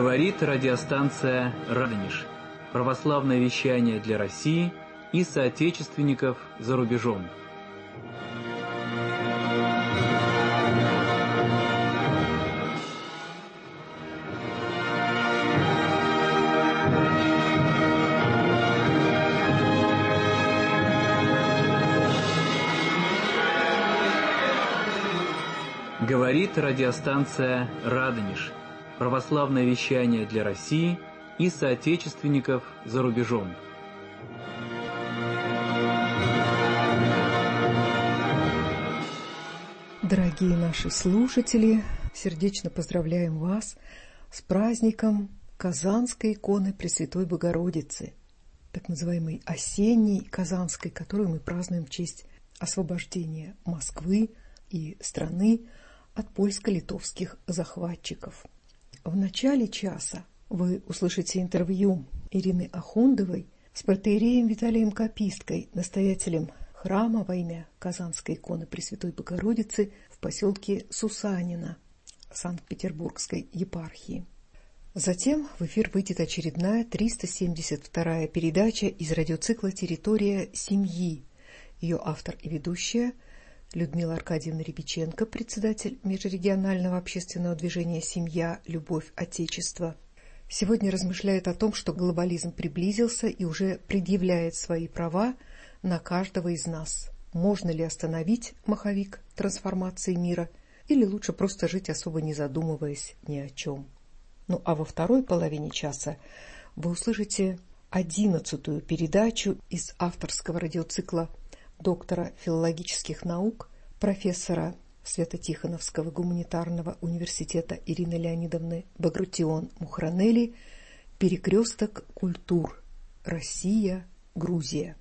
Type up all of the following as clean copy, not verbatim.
Говорит радиостанция «Радонеж». Православное вещание для России и соотечественников за рубежом. Говорит радиостанция «Радонеж». Православное вещание для России и соотечественников за рубежом. Дорогие наши слушатели, сердечно поздравляем вас с праздником Казанской иконы Пресвятой Богородицы, так называемой осенней Казанской, которую мы празднуем в честь освобождения Москвы и страны от польско-литовских захватчиков. В начале часа вы услышите интервью Ирины Ахундовой с протоиереем Виталием Каписткой, настоятелем храма во имя Казанской иконы Пресвятой Богородицы в поселке Сусанино Санкт-Петербургской епархии. Затем в эфир выйдет очередная 372-я передача из радиоцикла «Территория семьи». Ее автор и ведущая Людмила Аркадьевна Рябиченко, председатель межрегионального общественного движения «Семья. Любовь. Отечество». Сегодня размышляет о том, что глобализм приблизился и уже предъявляет свои права на каждого из нас. Можно ли остановить маховик трансформации мира, или лучше просто жить, особо не задумываясь ни о чем? Ну а во второй половине часа вы услышите 11-ю передачу из авторского радиоцикла доктора филологических наук, профессора Свято-Тихоновского гуманитарного университета Ирины Леонидовны Багратион-Мухранели «Перекресток культур. Россия, Грузия».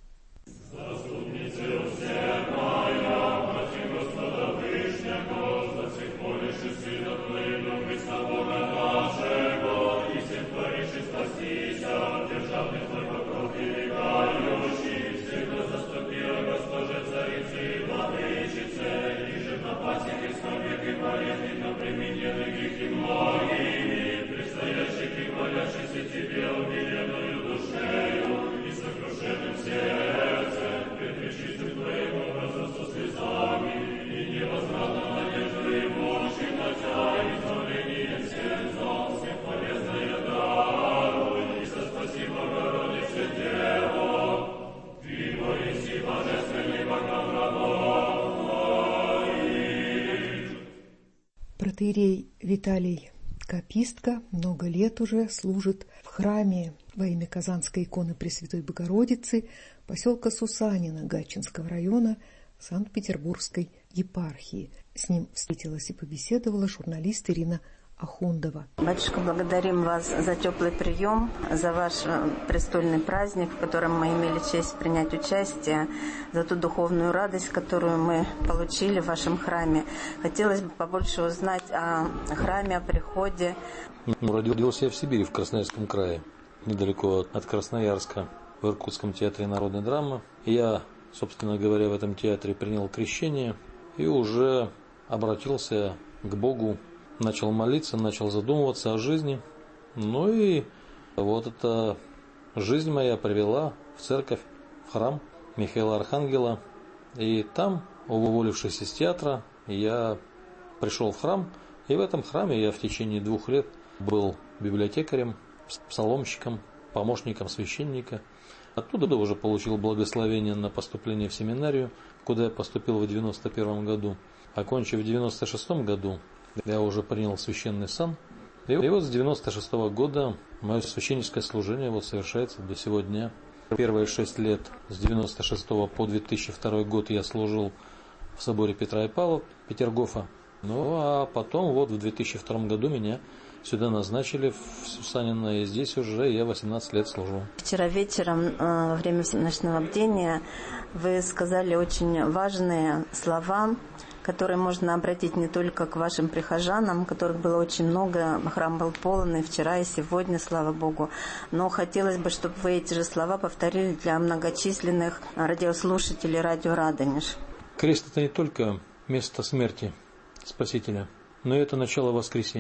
Протоиерей Виталий Капистка много лет уже служит в храме во имя Казанской иконы Пресвятой Богородицы поселка Сусанино Гатчинского района Санкт-Петербургской епархии. С ним встретилась и побеседовала журналист Ирина Ахундова. Батюшка, благодарим вас за теплый прием, за ваш престольный праздник, в котором мы имели честь принять участие, за ту духовную радость, которую мы получили в вашем храме. Хотелось бы побольше узнать о храме, о приходе. Родился я в Сибири, в Красноярском крае, недалеко от Красноярска, в Иркутском театре народной драмы. Я, собственно говоря, в этом театре принял крещение и уже обратился к Богу. Начал молиться, начал задумываться о жизни. Ну и вот эта жизнь моя привела в церковь, в храм Михаила Архангела. И там, уволившись из театра, я пришел в храм. И в этом храме я в течение 2 лет был библиотекарем, псаломщиком, помощником священника. Оттуда уже получил благословение на поступление в семинарию, куда я поступил в 91 году. Окончив в 96 году, я уже принял священный сан. И вот с 96 года мое священническое служение совершается до сего дня. Первые 6 лет, с 96 по 2002 год, я служил в соборе Петра и Павла, Петергофа. Ну а потом в 2002 году меня сюда назначили в Сусанино, и здесь уже я 18 лет служу. Вчера вечером, во время ночного бдения, вы сказали очень важные слова, которые можно обратить не только к вашим прихожанам, которых было очень много, храм был полон и вчера, и сегодня, слава Богу. Но хотелось бы, чтобы вы эти же слова повторили для многочисленных радиослушателей радио «Радонеж». Крест – это не только место смерти Спасителя, но и это начало воскресения.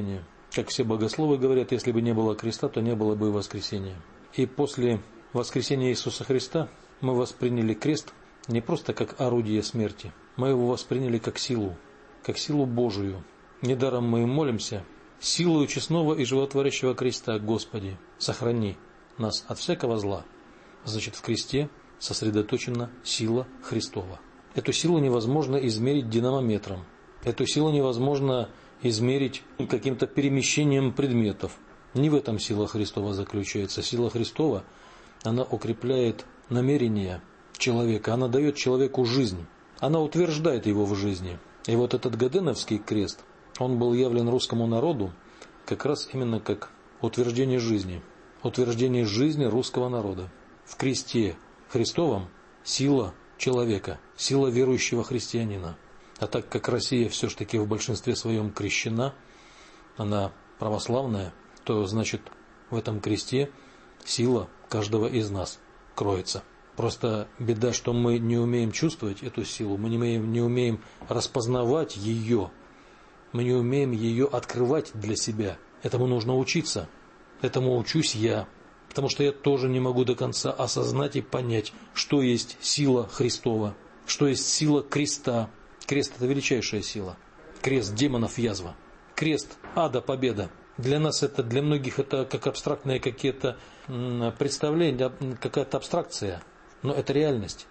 Как все богословы говорят, если бы не было креста, то не было бы и воскресения. И после воскресения Иисуса Христа мы восприняли крест не просто как орудие смерти, мы его восприняли как силу Божию. Недаром мы молимся: «Силою честного и животворящего креста, Господи, сохрани нас от всякого зла». Значит, в кресте сосредоточена сила Христова. Эту силу невозможно измерить динамометром. Эту силу невозможно измерить каким-то перемещением предметов. Не в этом сила Христова заключается. Сила Христова, она укрепляет намерения человека, она дает человеку жизнь, она утверждает его в жизни. И вот этот Гаденовский крест, он был явлен русскому народу как раз именно как утверждение жизни русского народа. В кресте Христовом сила человека, сила верующего христианина. А так как Россия все-таки в большинстве своем крещена, она православная, то значит в этом кресте сила каждого из нас кроется. Просто беда, что мы не умеем чувствовать эту силу, мы не умеем распознавать ее, мы не умеем ее открывать для себя. Этому нужно учиться. Этому учусь я. Потому что я тоже не могу до конца осознать и понять, что есть сила Христова, что есть сила креста. Крест – это величайшая сила. Крест демонов – язва. Крест ада – победа. Для нас это, для многих это как абстрактные какие-то представления, какая-то абстракция. Но это реальность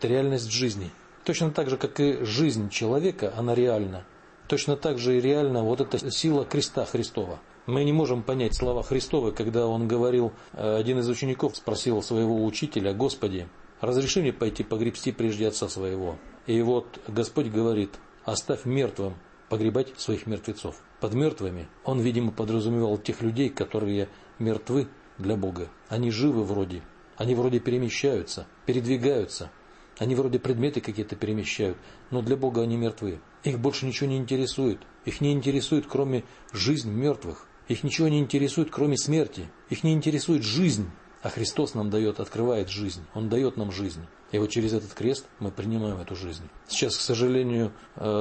жизни. Точно так же, как и жизнь человека, она реальна. Точно так же и реальна вот эта сила креста Христова. Мы не можем понять слова Христовы, когда он говорил, один из учеников спросил своего учителя: «Господи, разреши мне пойти погребсти прежде отца своего». И вот Господь говорит: «Оставь мертвым погребать своих мертвецов». Под мертвыми он, видимо, подразумевал тех людей, которые мертвы для Бога. Они живы вроде, они вроде перемещаются, передвигаются, они вроде предметы какие-то перемещают, но для Бога они мертвы. Их больше ничего не интересует. Их не интересует, кроме жизни мертвых. Их ничего не интересует, кроме смерти. Их не интересует жизнь. А Христос нам дает, открывает жизнь. Он дает нам жизнь. И вот через этот крест мы принимаем эту жизнь. Сейчас, к сожалению,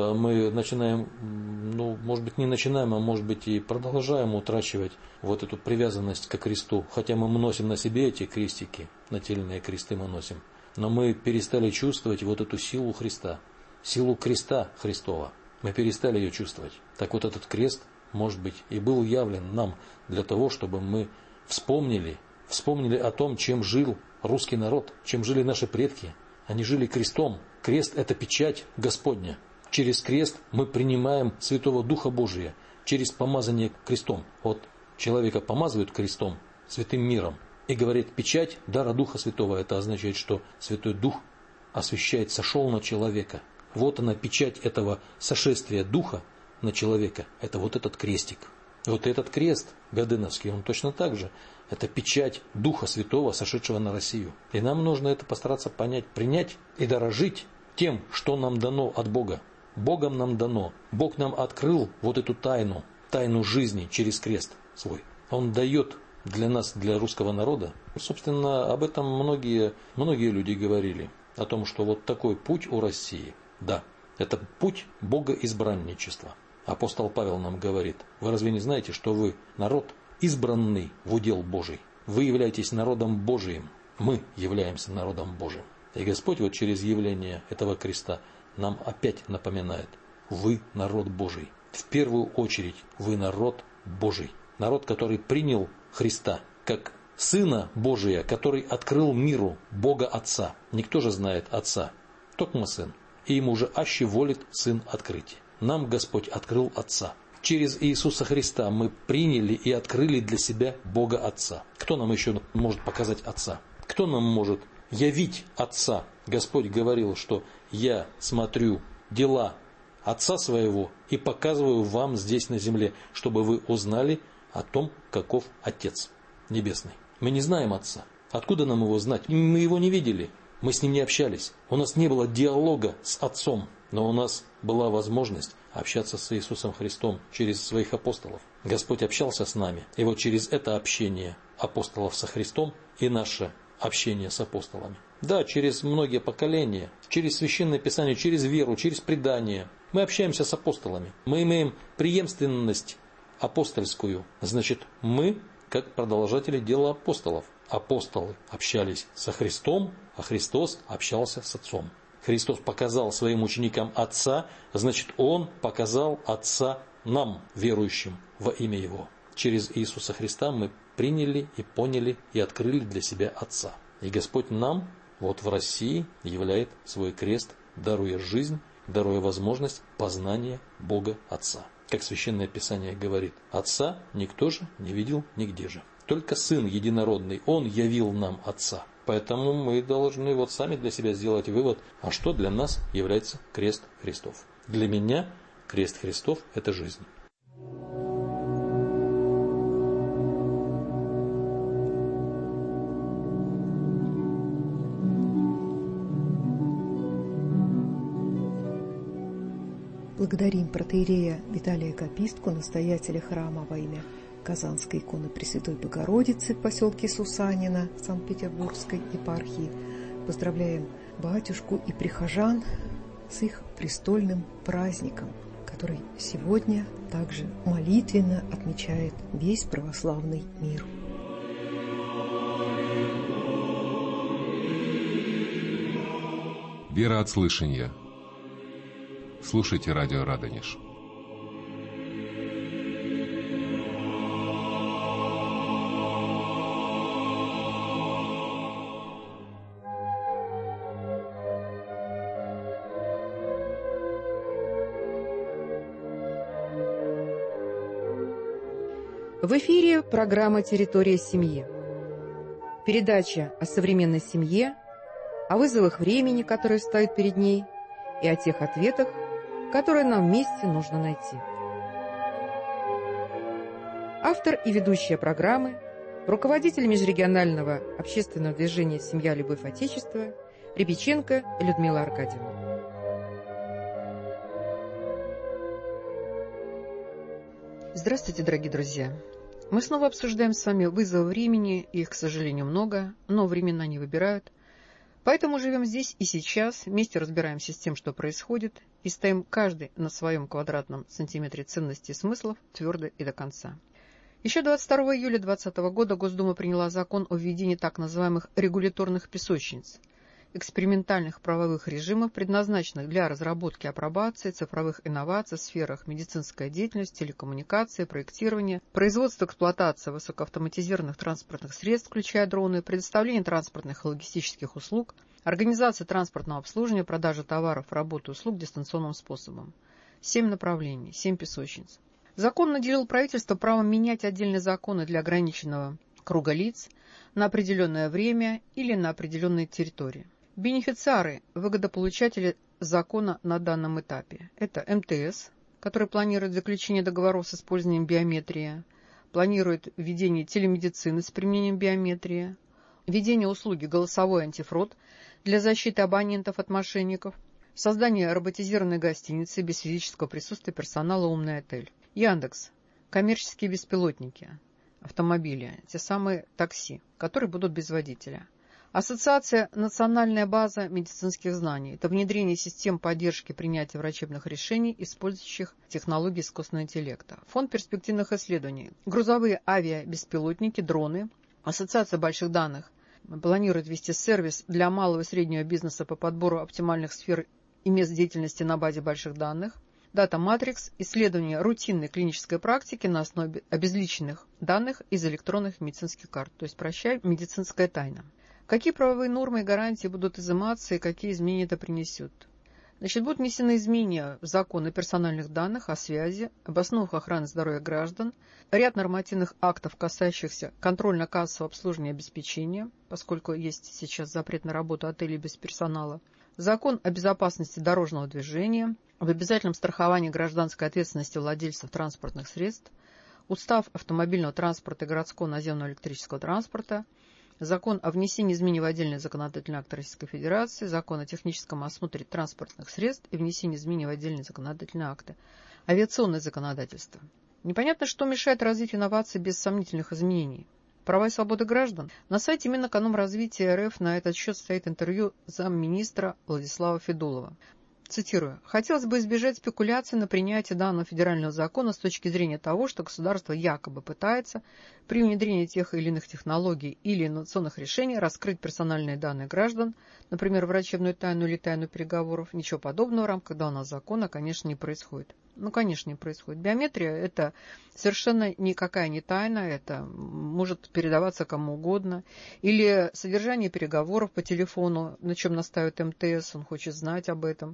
мы начинаем, может быть, не начинаем, а может быть и продолжаем утрачивать вот эту привязанность к кресту. Хотя мы носим на себе эти крестики, нательные кресты мы носим. Но мы перестали чувствовать вот эту силу Христа, силу креста Христова. Мы перестали ее чувствовать. Так вот этот крест, может быть, и был явлен нам для того, чтобы мы вспомнили о том, чем жил русский народ, чем жили наши предки. Они жили крестом. Крест – это печать Господня. Через крест мы принимаем Святого Духа Божия, через помазание крестом. Вот человека помазывают крестом, святым миром, и говорит: печать дара Духа Святого. Это означает, что Святой Дух освящает, сошел на человека. Вот она, печать этого сошествия Духа на человека. Это вот этот крестик. Вот этот крест Гаденовский, он точно так же. Это печать Духа Святого, сошедшего на Россию. И нам нужно это постараться понять, принять и дорожить тем, что нам дано от Бога. Богом нам дано. Бог нам открыл вот эту тайну жизни через крест свой. Он дает для нас, для русского народа. Собственно, об этом многие люди говорили. О том, что вот такой путь у России. Да, это путь богоизбранничества. Апостол Павел нам говорит: вы разве не знаете, что вы народ, избранный в удел Божий? Вы являетесь народом Божиим. Мы являемся народом Божиим. И Господь вот через явление этого креста нам опять напоминает: вы народ Божий. В первую очередь вы народ Божий. Народ, который принял Христа как Сына Божия, который открыл миру Бога Отца. Никто же знает Отца, только Сын. И ему же аще волит Сын открыть. Нам Господь открыл Отца. Через Иисуса Христа мы приняли и открыли для себя Бога Отца. Кто нам еще может показать Отца? Кто нам может явить Отца? Господь говорил, что я смотрю дела Отца своего и показываю вам здесь на земле, чтобы вы узнали о том, каков Отец Небесный. Мы не знаем Отца. Откуда нам его знать? Мы его не видели. Мы с ним не общались. У нас не было диалога с Отцом. Но у нас была возможность общаться с Иисусом Христом через своих апостолов. Господь общался с нами. И вот через это общение апостолов со Христом и наше общение с апостолами. Да, через многие поколения, через Священное Писание, через веру, через предание. Мы общаемся с апостолами. Мы имеем преемственность апостольскую. Значит, мы как продолжатели дела апостолов. Апостолы общались со Христом, а Христос общался с Отцом. Христос показал своим ученикам Отца, значит, Он показал Отца нам, верующим во имя Его. Через Иисуса Христа мы приняли и поняли и открыли для себя Отца. И Господь нам вот в России являет свой крест, даруя жизнь, даруя возможность познания Бога Отца. Как Священное Писание говорит, Отца никто же не видел нигде же. Только Сын Единородный, Он явил нам Отца. Поэтому мы должны вот сами для себя сделать вывод, а что для нас является крест Христов. Для меня крест Христов – это жизнь. Благодарим протоиерея Виталия Капистку, настоятеля храма во имя Казанской иконы Пресвятой Богородицы в поселке Сусанино Санкт-Петербургской епархии. Поздравляем батюшку и прихожан с их престольным праздником, который сегодня также молитвенно отмечает весь православный мир. Вера от слышания. Слушайте радио Радонеж. В эфире программа «Территория семьи». Передача о современной семье, о вызовах времени, которые стоят перед ней, и о тех ответах, которые нам вместе нужно найти. Автор и ведущая программы, руководитель межрегионального общественного движения «Семья. Любовь. Отечество» Рябиченко Людмила Аркадьевна. Здравствуйте, дорогие друзья! Мы снова обсуждаем с вами вызовы времени, их, к сожалению, много, но времена не выбирают. Поэтому живем здесь и сейчас, вместе разбираемся с тем, что происходит, и стоим каждый на своем квадратном сантиметре ценностей и смыслов твердо и до конца. Еще 22 июля 2020 года Госдума приняла закон о введении так называемых регуляторных песочниц, экспериментальных правовых режимов, предназначенных для разработки и апробации цифровых инноваций в сферах медицинской деятельности, телекоммуникации, проектирования, производства, эксплуатации высокоавтоматизированных транспортных средств, включая дроны, предоставления транспортных и логистических услуг, организации транспортного обслуживания, продажи товаров, работы и услуг дистанционным способом. 7 направлений, 7 песочниц. Закон наделил правительство правом менять отдельные законы для ограниченного круга лиц на определенное время или на определенной территории. Бенефициары, выгодополучатели закона на данном этапе. Это МТС, который планирует заключение договоров с использованием биометрии, планирует введение телемедицины с применением биометрии, введение услуги голосовой антифрод для защиты абонентов от мошенников, создание роботизированной гостиницы без физического присутствия персонала «Умный отель». Яндекс, коммерческие беспилотники, автомобили, те самые такси, которые будут без водителя. Ассоциация «Национальная база медицинских знаний» – это внедрение систем поддержки принятия врачебных решений, использующих технологии искусственного интеллекта. Фонд перспективных исследований, грузовые авиабеспилотники, дроны. Ассоциация больших данных планирует ввести сервис для малого и среднего бизнеса по подбору оптимальных сфер и мест деятельности на базе больших данных. Data Matrix – исследование рутинной клинической практики на основе обезличенных данных из электронных медицинских карт, то есть, прощай, медицинская тайна. Какие правовые нормы и гарантии будут изыматься и какие изменения это принесет? Значит, будут внесены изменения в закон о персональных данных, о связи, об основах охраны здоровья граждан, ряд нормативных актов, касающихся контрольно-кассового обслуживания и обеспечения, поскольку есть сейчас запрет на работу отелей без персонала, закон о безопасности дорожного движения, об обязательном страховании гражданской ответственности владельцев транспортных средств, устав автомобильного транспорта и городского наземного электрического транспорта, закон о внесении изменений в отдельный законодательный акт Российской Федерации, закон о техническом осмотре транспортных средств и внесении изменений в отдельные законодательные акты, авиационное законодательство. Непонятно, что мешает развитию инноваций без сомнительных изменений. Права и свободы граждан. На сайте Минэкономразвития РФ на этот счет стоит интервью замминистра Владислава Федулова. Цитирую. «Хотелось бы избежать спекуляций на принятие данного федерального закона с точки зрения того, что государство якобы пытается при внедрении тех или иных технологий или инновационных решений раскрыть персональные данные граждан, например, врачебную тайну или тайну переговоров. Ничего подобного в рамках данного закона, конечно, не происходит». Ну, конечно, не происходит. Биометрия – это совершенно никакая не тайна, это может передаваться кому угодно. Или содержание переговоров по телефону, на чем настаивает МТС, он хочет знать об этом.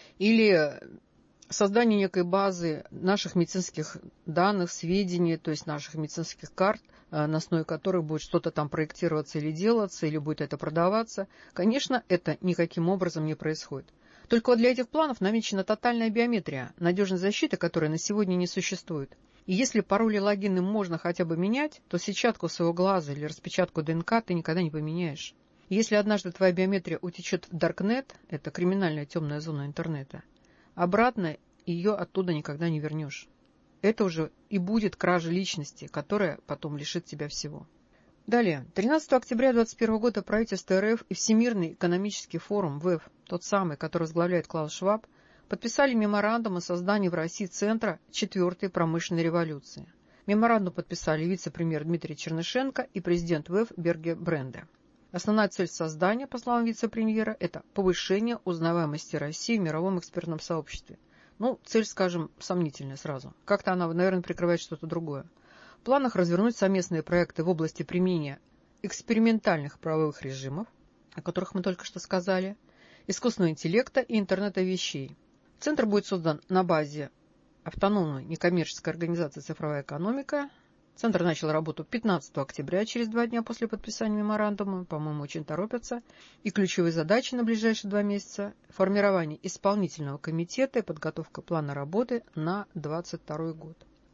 Или создание некой базы наших медицинских данных, сведений, то есть наших медицинских карт, на основе которых будет что-то там проектироваться или делаться, или будет это продаваться. Конечно, это никаким образом не происходит. Только вот для этих планов намечена тотальная биометрия, надежной защиты, которой на сегодня не существует. И если пароли и логины можно хотя бы менять, то сетчатку своего глаза или распечатку ДНК ты никогда не поменяешь. И если однажды твоя биометрия утечет в Даркнет, это криминальная темная зона интернета, обратно ее оттуда никогда не вернешь. Это уже и будет кража личности, которая потом лишит тебя всего. Далее. 13 октября 2021 года правительство РФ и Всемирный экономический форум ВЭФ, тот самый, который возглавляет Клаус Шваб, подписали меморандум о создании в России Центра 4-й промышленной революции. Меморандум подписали вице-премьер Дмитрий Чернышенко и президент ВЭФ Берге Бренде. Основная цель создания, по словам вице-премьера, это повышение узнаваемости России в мировом экспертном сообществе. Ну, цель, скажем, сомнительная сразу. Как-то она, наверное, прикрывает что-то другое. В планах развернуть совместные проекты в области применения экспериментальных правовых режимов, о которых мы только что сказали, искусственного интеллекта и интернета вещей. Центр будет создан на базе автономной некоммерческой организации «Цифровая экономика». Центр начал работу 15 октября, через 2 дня после подписания меморандума, по-моему, очень торопятся. И ключевые задачи на ближайшие 2 месяца – формирование исполнительного комитета и подготовка плана работы на 2022 год.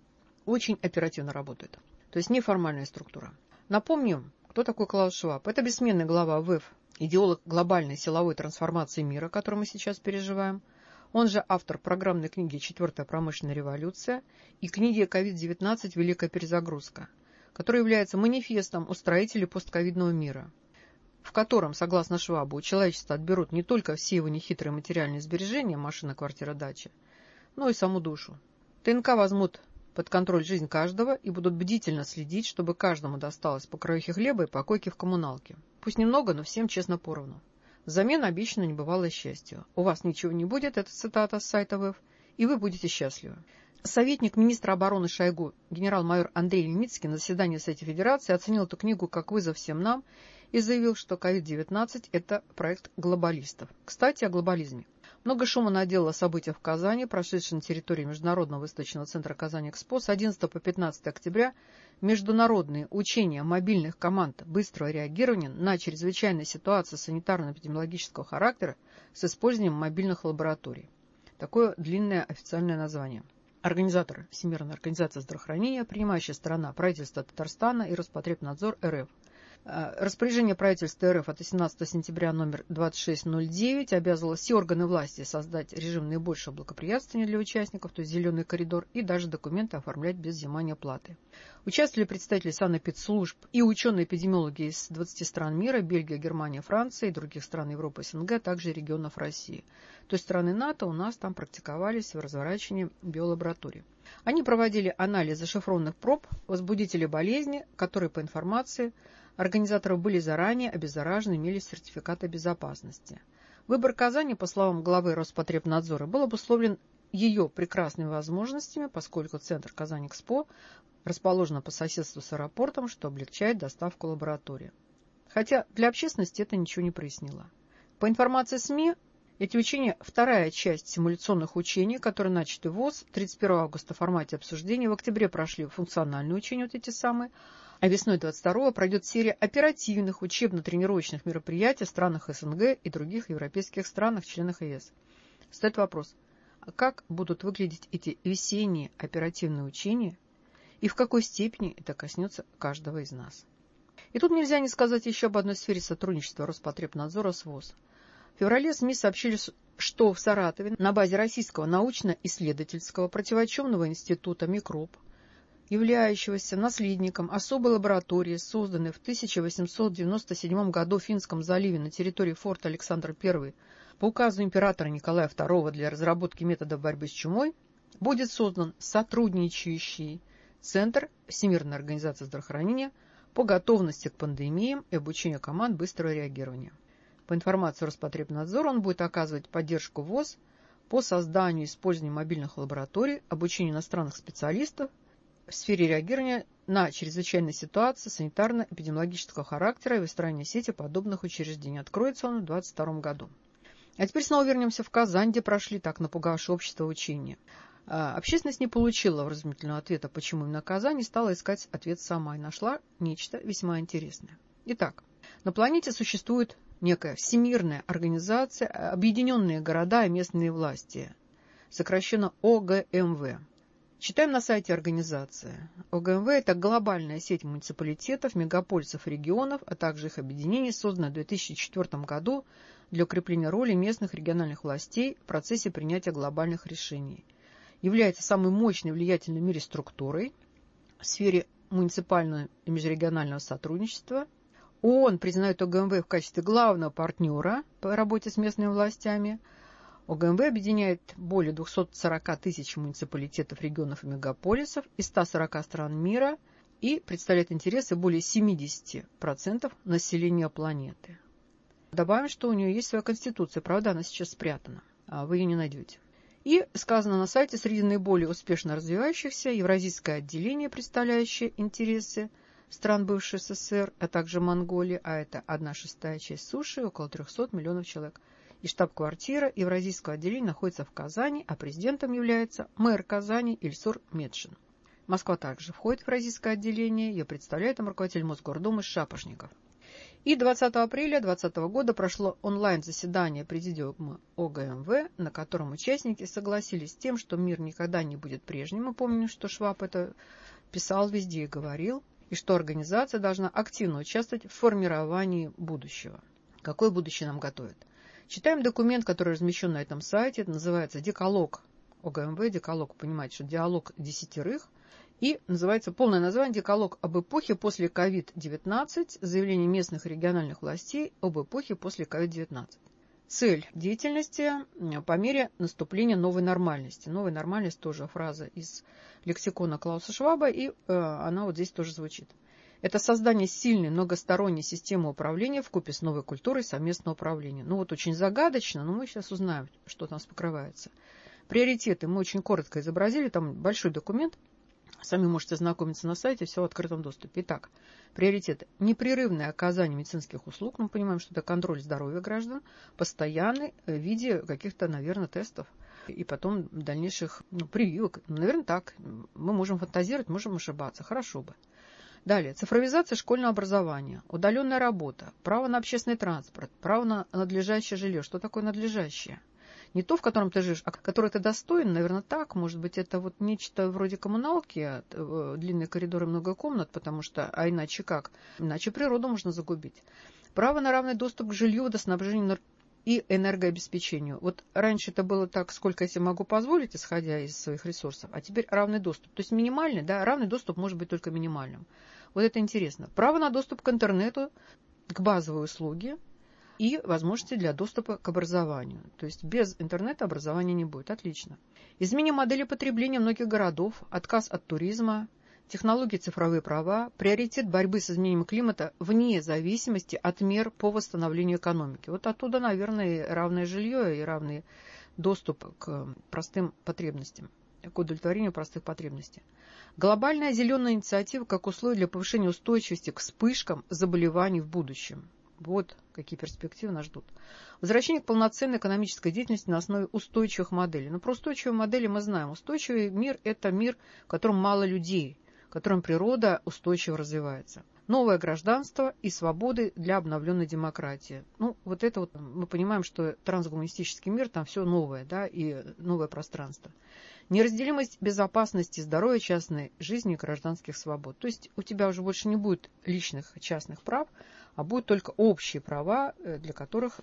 Очень оперативно работает. То есть неформальная структура. Напомним, кто такой Клаус Шваб. Это бессменный глава ВЭФ, идеолог глобальной силовой трансформации мира, которую мы сейчас переживаем. Он же автор программной книги «4-я промышленная революция» и книги «COVID-19. Великая перезагрузка», которая является манифестом устроителей постковидного мира, в котором, согласно Швабу, у человечества отберут не только все его нехитрые материальные сбережения, машина, квартира, дача, но и саму душу. ТНК возьмут под контроль жизнь каждого и будут бдительно следить, чтобы каждому досталось по краюхе хлеба и по койке в коммуналке. Пусть немного, но всем честно поровну. Взамен обещано небывалое счастье. У вас ничего не будет, это цитата с сайта ВЭФ, и вы будете счастливы. Советник министра обороны Шойгу, генерал-майор Андрей Леницкий на заседании Совета Федерации оценил эту книгу как вызов всем нам и заявил, что COVID-19 – это проект глобалистов. Кстати, о глобализме. Много шума наделало события в Казани, прошедшие на территории Международного выставочного центра «Казань-Экспо» с 11 по 15 октября международные учения мобильных команд быстрого реагирования на чрезвычайные ситуации санитарно-эпидемиологического характера с использованием мобильных лабораторий. Такое длинное официальное название. Организатор Всемирная организация здравоохранения, принимающая сторона правительства Татарстана и Роспотребнадзор РФ. Распоряжение правительства РФ от 18 сентября номер 2609 обязывало все органы власти создать режим наибольшего благоприятствования для участников, то есть зеленый коридор, и даже документы оформлять без взимания платы. Участвовали представители санэпидслужб и ученые-эпидемиологи из 20 стран мира, Бельгия, Германия, Франция и других стран Европы, СНГ, а также регионов России. То есть страны НАТО у нас там практиковались в разворачивании биолабораторий. Они проводили анализ зашифрованных проб возбудителей болезни, которые, по информации организаторов, были заранее обеззаражены, имели сертификаты безопасности. Выбор Казани, по словам главы Роспотребнадзора, был обусловлен ее прекрасными возможностями, поскольку центр Казань-Экспо расположен по соседству с аэропортом, что облегчает доставку лаборатории. Хотя для общественности это ничего не прояснило. По информации СМИ, эти учения – вторая часть симуляционных учений, которые начаты в ВОЗ 31 августа в формате обсуждения. В октябре прошли функциональные учения, вот эти самые, а весной 22-го пройдет серия оперативных учебно-тренировочных мероприятий в странах СНГ и других европейских странах, членах ЕС. Стоит вопрос, а как будут выглядеть эти весенние оперативные учения и в какой степени это коснется каждого из нас? И тут нельзя не сказать еще об одной сфере сотрудничества Роспотребнадзора с ВОЗ. В феврале СМИ сообщили, что в Саратове на базе Российского научно-исследовательского противочумного института «Микроб» являющегося наследником особой лаборатории, созданной в 1897 году в Финском заливе на территории форта Александр I по указу императора Николая II для разработки методов борьбы с чумой, будет создан сотрудничающий Центр Всемирной организации здравоохранения по готовности к пандемиям и обучению команд быстрого реагирования. По информации Роспотребнадзора он будет оказывать поддержку ВОЗ по созданию и использованию мобильных лабораторий, обучению иностранных специалистов в сфере реагирования на чрезвычайные ситуации санитарно-эпидемиологического характера и выстраивания сети подобных учреждений. Откроется он в 2022 году. А теперь снова вернемся в Казань, где прошли так напугавшие общество учения. Общественность не получила вразумительного ответа, почему именно Казань, и стала искать ответ сама, и нашла нечто весьма интересное. Итак, на планете существует некая всемирная организация «Объединенные города и местные власти», сокращенно ОГМВ. Читаем на сайте организации. ОГМВ – это глобальная сеть муниципалитетов, мегаполисов и регионов, а также их объединений, созданная в 2004 году для укрепления роли местных региональных властей в процессе принятия глобальных решений. Является самой мощной и влиятельной в мире структурой в сфере муниципального и межрегионального сотрудничества. ООН признает ОГМВ в качестве главного партнера по работе с местными властями. ОГМВ объединяет более 240 тысяч муниципалитетов, регионов и мегаполисов из 140 стран мира и представляет интересы более 70% населения планеты. Добавим, что у нее есть своя конституция, правда, она сейчас спрятана, а вы ее не найдете. И сказано на сайте, среди наиболее успешно развивающихся Евразийское отделение, представляющее интересы стран бывшей СССР, а также Монголии, а это 1/6 часть суши, около 300 миллионов человек. И штаб-квартира Евразийского отделения находится в Казани, а президентом является мэр Казани Ильсур Метшин. Москва также входит в Евразийское отделение, ее представляет там руководитель Мосгордумы Шапошников. И 20 апреля 2020 года прошло онлайн-заседание Президиума ОГМВ, на котором участники согласились с тем, что мир никогда не будет прежним. Мы помним, что Шваб это писал везде и говорил, и что организация должна активно участвовать в формировании будущего. Какое будущее нам готовят? Читаем документ, который размещен на этом сайте. Это называется «Декалог ОГМВ». Декалог, понимаете, что диалог десятерых. И называется полное название «Декалог об эпохе после COVID-19. Заявление местных и региональных властей об эпохе после COVID-19». Цель деятельности по мере наступления новой нормальности. Новая нормальность тоже фраза из лексикона Клауса Шваба, и она вот здесь тоже звучит. Это создание сильной многосторонней системы управления вкупе с новой культурой совместного управления. Ну вот очень загадочно, но мы сейчас узнаем, что там покрывается. Приоритеты мы очень коротко изобразили, там большой документ. Сами можете ознакомиться на сайте, все в открытом доступе. Итак, приоритеты. Непрерывное оказание медицинских услуг. Мы понимаем, что это контроль здоровья граждан, постоянный в виде каких-то, наверное, тестов и потом дальнейших прививок. Наверное, так. Мы можем фантазировать, можем ошибаться. Хорошо бы. Далее. Цифровизация школьного образования, удаленная работа, право на общественный транспорт, право на надлежащее жилье. Что такое надлежащее? Не то, в котором ты живешь, а которое ты достоин, наверное, так. Может быть, это вот нечто вроде коммуналки, длинные коридоры, много комнат, потому что, а иначе как? Иначе природу можно загубить. Право на равный доступ к жилью, водоснабжению и энергообеспечению. Вот раньше это было так, сколько я себе могу позволить, исходя из своих ресурсов, а теперь равный доступ. То есть минимальный, да, равный доступ может быть только минимальным. Вот это интересно. Право на доступ к интернету, к базовой услуге и возможности для доступа к образованию. То есть без интернета образования не будет. Отлично. Изменение модели потребления многих городов, отказ от туризма, технологии цифровые права, приоритет борьбы с изменением климата вне зависимости от мер по восстановлению экономики. Вот оттуда, наверное, и равное жилье, и равный доступ к простым потребностям, к удовлетворению простых потребностей. Глобальная зеленая инициатива как условие для повышения устойчивости к вспышкам заболеваний в будущем. Вот какие перспективы нас ждут. Возвращение к полноценной экономической деятельности на основе устойчивых моделей. Но про устойчивые модели мы знаем. Устойчивый мир – это мир, в котором мало людей, в котором природа устойчиво развивается. Новое гражданство и свободы для обновленной демократии. Ну, вот это вот мы понимаем, что трансгуманистический мир, там все новое, да, и новое пространство. Неразделимость безопасности, здоровья, частной жизни и гражданских свобод. То есть у тебя уже больше не будет личных частных прав, а будут только общие права, для которых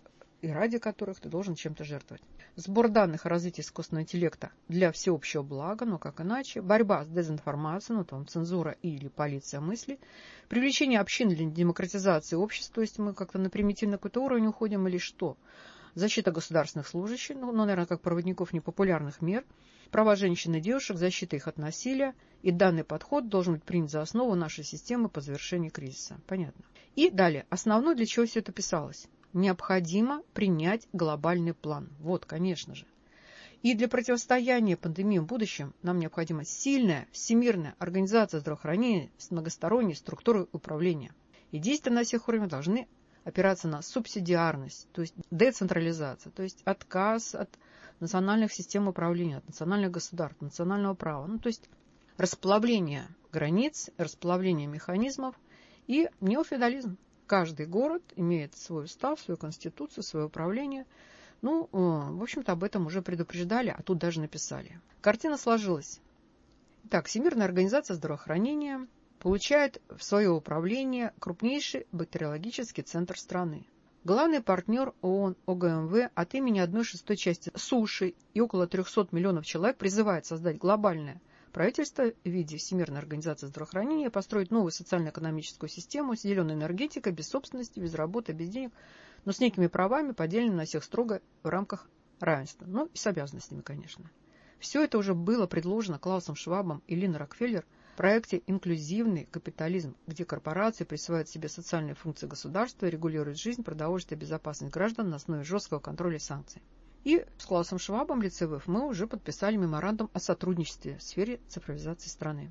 и ради которых ты должен чем-то жертвовать. Сбор данных о развитии искусственного интеллекта для всеобщего блага, но как иначе. Борьба с дезинформацией, ну там цензура или полиция мысли. Привлечение общин для демократизации общества, то есть мы как-то на примитивный какой-то уровень уходим или что. Защита государственных служащих, ну, наверное, как проводников непопулярных мер. Права женщин и девушек, защита их от насилия. И данный подход должен быть принят за основу нашей системы по завершении кризиса. Понятно. И далее. Основное, для чего все это писалось. Необходимо принять глобальный план. Вот, конечно же. И для противостояния пандемии в будущем нам необходима сильная всемирная организация здравоохранения с многосторонней структурой управления. И действия на всех уровнях должны опираться на субсидиарность, то есть децентрализацию, то есть отказ от национальных систем управления, от национальных государств, национального права. Ну, то есть расплавление границ, расплавление механизмов и неофеодализм. Каждый город имеет свой устав, свою конституцию, свое управление. Ну, в общем-то, об этом уже предупреждали, а тут даже написали. Картина сложилась. Итак, Всемирная организация здравоохранения получает в свое управление крупнейший бактериологический центр страны. Главный партнер ООН ОГМВ от имени 1/6 части суши и около 300 миллионов человек призывает создать глобальное правительство в виде Всемирной организации здравоохранения, построить новую социально-экономическую систему с зеленой энергетикой, без собственности, без работы, без денег, но с некими правами, поделенными на всех строго в рамках равенства. Ну и с обязанностями, конечно. Все это уже было предложено Клаусом Швабом и Линой Рокфеллер в проекте «Инклюзивный капитализм», где корпорации присваивают себе социальные функции государства и регулируют жизнь, продовольствие и безопасность граждан на основе жесткого контроля и санкций. И с Клаусом Швабом, лице ВЭФ, мы уже подписали меморандум о сотрудничестве в сфере цифровизации страны.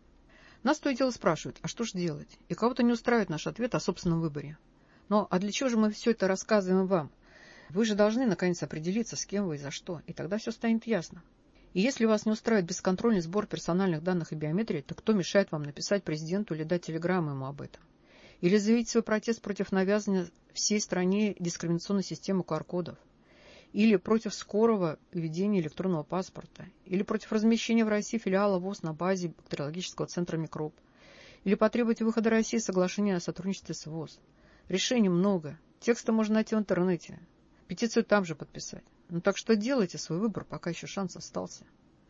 Нас то и дело спрашивают, а что же делать? И кого-то не устраивает наш ответ о собственном выборе. Но а для чего же мы все это рассказываем вам? Вы же должны наконец определиться, с кем вы и за что, и тогда все станет ясно. И если вас не устраивает бесконтрольный сбор персональных данных и биометрии, то кто мешает вам написать президенту или дать телеграмму ему об этом? Или заявить свой протест против навязывания всей стране дискриминационной системы QR-кодов? Или против скорого введения электронного паспорта? Или против размещения в России филиала ВОЗ на базе бактериологического центра «Микроб»? Или потребовать выхода России из соглашения о сотрудничестве с ВОЗ? Решений много. Тексты можно найти в интернете. Петицию там же подписать. Ну так что делайте свой выбор, пока еще шанс остался.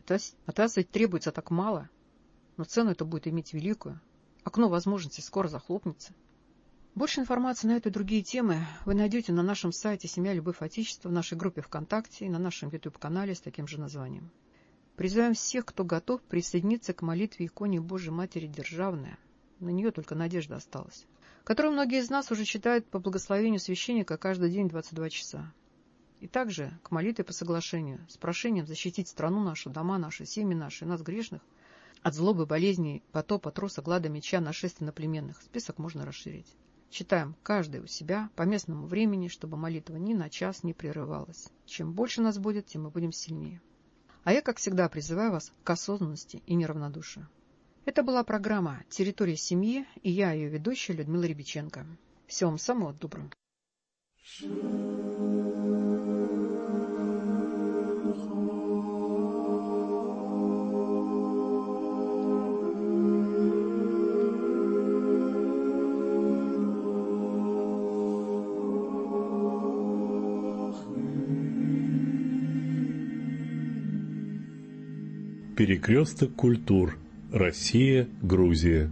От вас ведь требуется так мало, но цену это будет иметь великую. Окно возможностей скоро захлопнется. Больше информации на эту и другие темы вы найдете на нашем сайте «Семья, любовь, отечество», в нашей группе ВКонтакте и на нашем YouTube-канале с таким же названием. Призываем всех, кто готов, присоединиться к молитве иконе Божьей Матери Державная. На нее только надежда осталась. Которую многие из нас уже читают по благословению священника каждый день 22 часа. И также к молитве по соглашению, с прошением защитить страну нашу, дома наши, семьи наши, нас грешных, от злобы, болезней, потопа, труса, глада, меча, нашествия иноплеменных. Список можно расширить. Читаем каждый у себя по местному времени, чтобы молитва ни на час не прерывалась. Чем больше нас будет, тем мы будем сильнее. А я, как всегда, призываю вас к осознанности и неравнодушию. Это была программа «Территория семьи» и я, ее ведущая Людмила Рябиченко. Всего вам самого доброго. Перекресток культур. Россия, Грузия.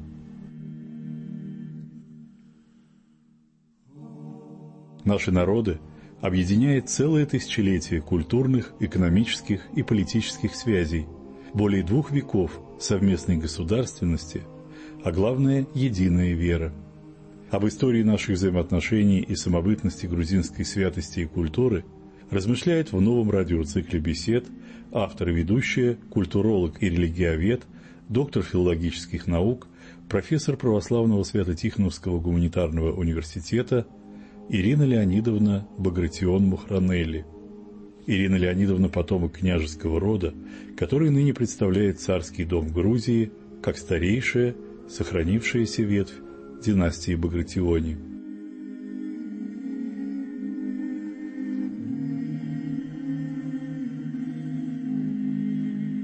Наши народы объединяет целое тысячелетие культурных, экономических и политических связей, более 2 веков совместной государственности, а главное – единая вера. Об истории наших взаимоотношений и самобытности грузинской святости и культуры размышляет в новом радиоцикле бесед автор и ведущая, культуролог и религиовед, доктор филологических наук, профессор православного Свято-Тихоновского гуманитарного университета Ирина Леонидовна Багратион-Мухранелли. Ирина Леонидовна – потомок княжеского рода, который ныне представляет царский дом Грузии как старейшая, сохранившаяся ветвь династии Багратиони.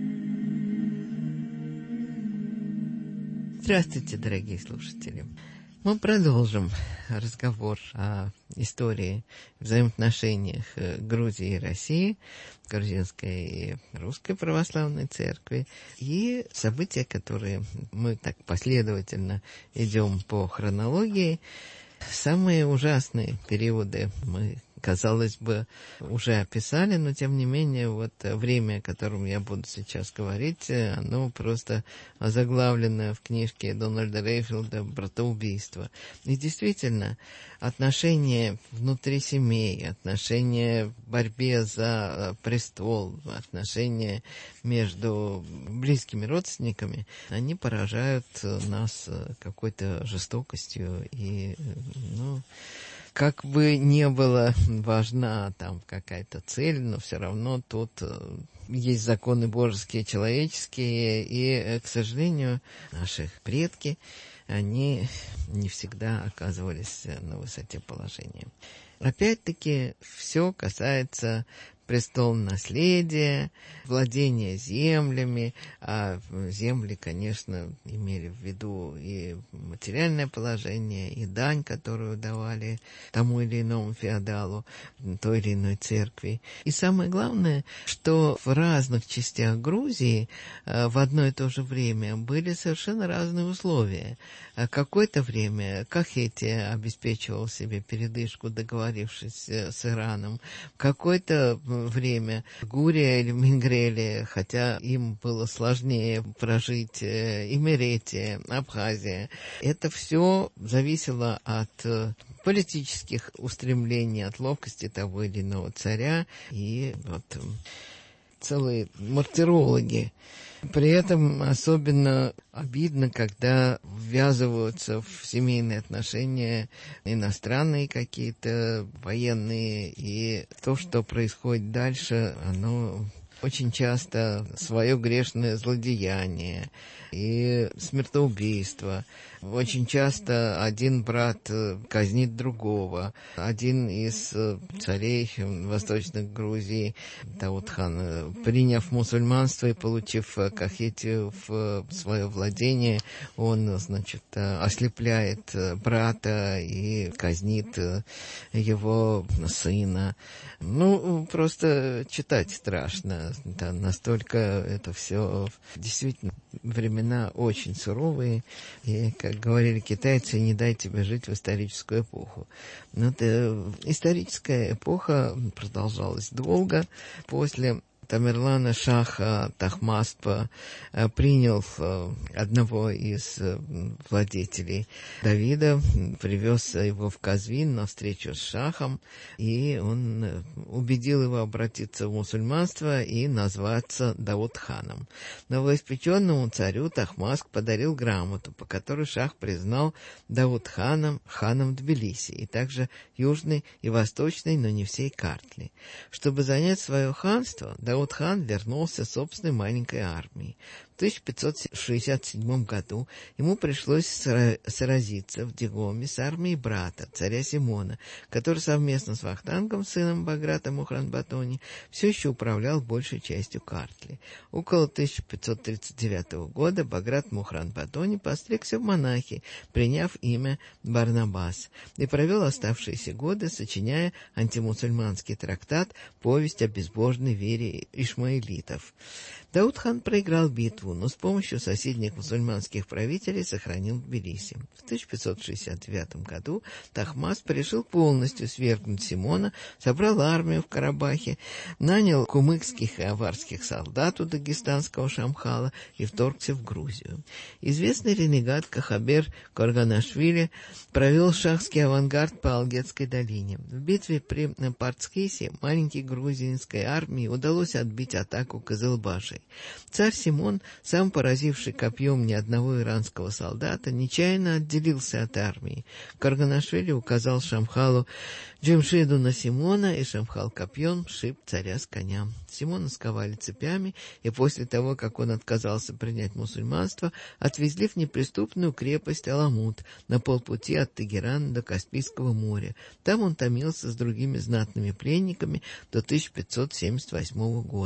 Здравствуйте, дорогие слушатели! Мы продолжим разговор о истории взаимоотношениях Грузии и России, грузинской и русской православной церкви, и события, которые мы так последовательно идем по хронологии. Самые ужасные периоды мы, казалось бы, уже описали, но тем не менее вот время, о котором я буду сейчас говорить, оно просто озаглавлено в книжке Дональда Рейфилда «Братоубийство». И действительно, отношения внутри семей, отношения в борьбе за престол, отношения между близкими родственниками, они поражают нас какой-то жестокостью и, как бы не была важна там какая-то цель, но все равно тут есть законы божеские, человеческие, и, к сожалению, наши предки, они не всегда оказывались на высоте положения. Опять-таки, все касается престол-наследия, владения землями, а земли, конечно, имели в виду и материальное положение, и дань, которую давали тому или иному феодалу, той или иной церкви. И самое главное, что в разных частях Грузии в одно и то же время были совершенно разные условия. Какое-то время Кахетия обеспечивал себе передышку, договорившись с Ираном. Какое-то время Гурия или Мингрелия, хотя им было сложнее прожить, Имеретия, Абхазия. Это все зависело от политических устремлений, от ловкости того или иного царя. И вот целые мартирологи. При этом особенно обидно, когда ввязываются в семейные отношения иностранные какие-то военные, и то, что происходит дальше, оно очень часто свое грешное злодеяние и смертоубийство. Очень часто один брат казнит другого. Один из царей Восточной Грузии, Даут-хан, приняв мусульманство и получив Кахетию в свое владение, он, ослепляет брата и казнит его сына. Просто читать страшно. Да, настолько это все действительно времена очень суровые, и, как говорили китайцы, не дай тебе жить в историческую эпоху. Но историческая эпоха продолжалась долго. После Тамерлана Шаха Тахмаспа принял одного из владетелей Давида, привез его в Казвин на встречу с Шахом, и он убедил его обратиться в мусульманство и назваться Даут-ханом. Новоиспеченному царю Тахмасп подарил грамоту, по которой Шах признал Даут-ханом ханом Тбилиси, и также южной и восточной, но не всей Картли. Чтобы занять свое ханство, Даут-хан вернулся с собственной маленькой армией. В 1567 году ему пришлось сразиться в Дигоме с армией брата, царя Симона, который совместно с Вахтангом, сыном Баграта Мухранбатони, все еще управлял большей частью Картли. Около 1539 года Баграт Мухранбатони постригся в монахи, приняв имя Барнабас, и провел оставшиеся годы, сочиняя антимусульманский трактат «Повесть о безбожной вере ишмаэлитов». Даут-хан проиграл битву, но с помощью соседних мусульманских правителей сохранил Тбилиси. В 1569 году Тахмасп решил полностью свергнуть Симона, собрал армию в Карабахе, нанял кумыкских и аварских солдат у дагестанского Шамхала и вторгся в Грузию. Известный ренегат Кахабер Корганашвили провел шахский авангард по Алгетской долине. В битве при Партскисе маленькой грузинской армии удалось отбить атаку Кызылбашей. Царь Симон, сам поразивший копьем ни одного иранского солдата, нечаянно отделился от армии. Карганашвили указал Шамхалу Джемшиду на Симона, и Шамхал копьем сшиб царя с коня. Симона сковали цепями, и после того, как он отказался принять мусульманство, отвезли в неприступную крепость Аламут на полпути от Тегерана до Каспийского моря. Там он томился с другими знатными пленниками до 1578 года.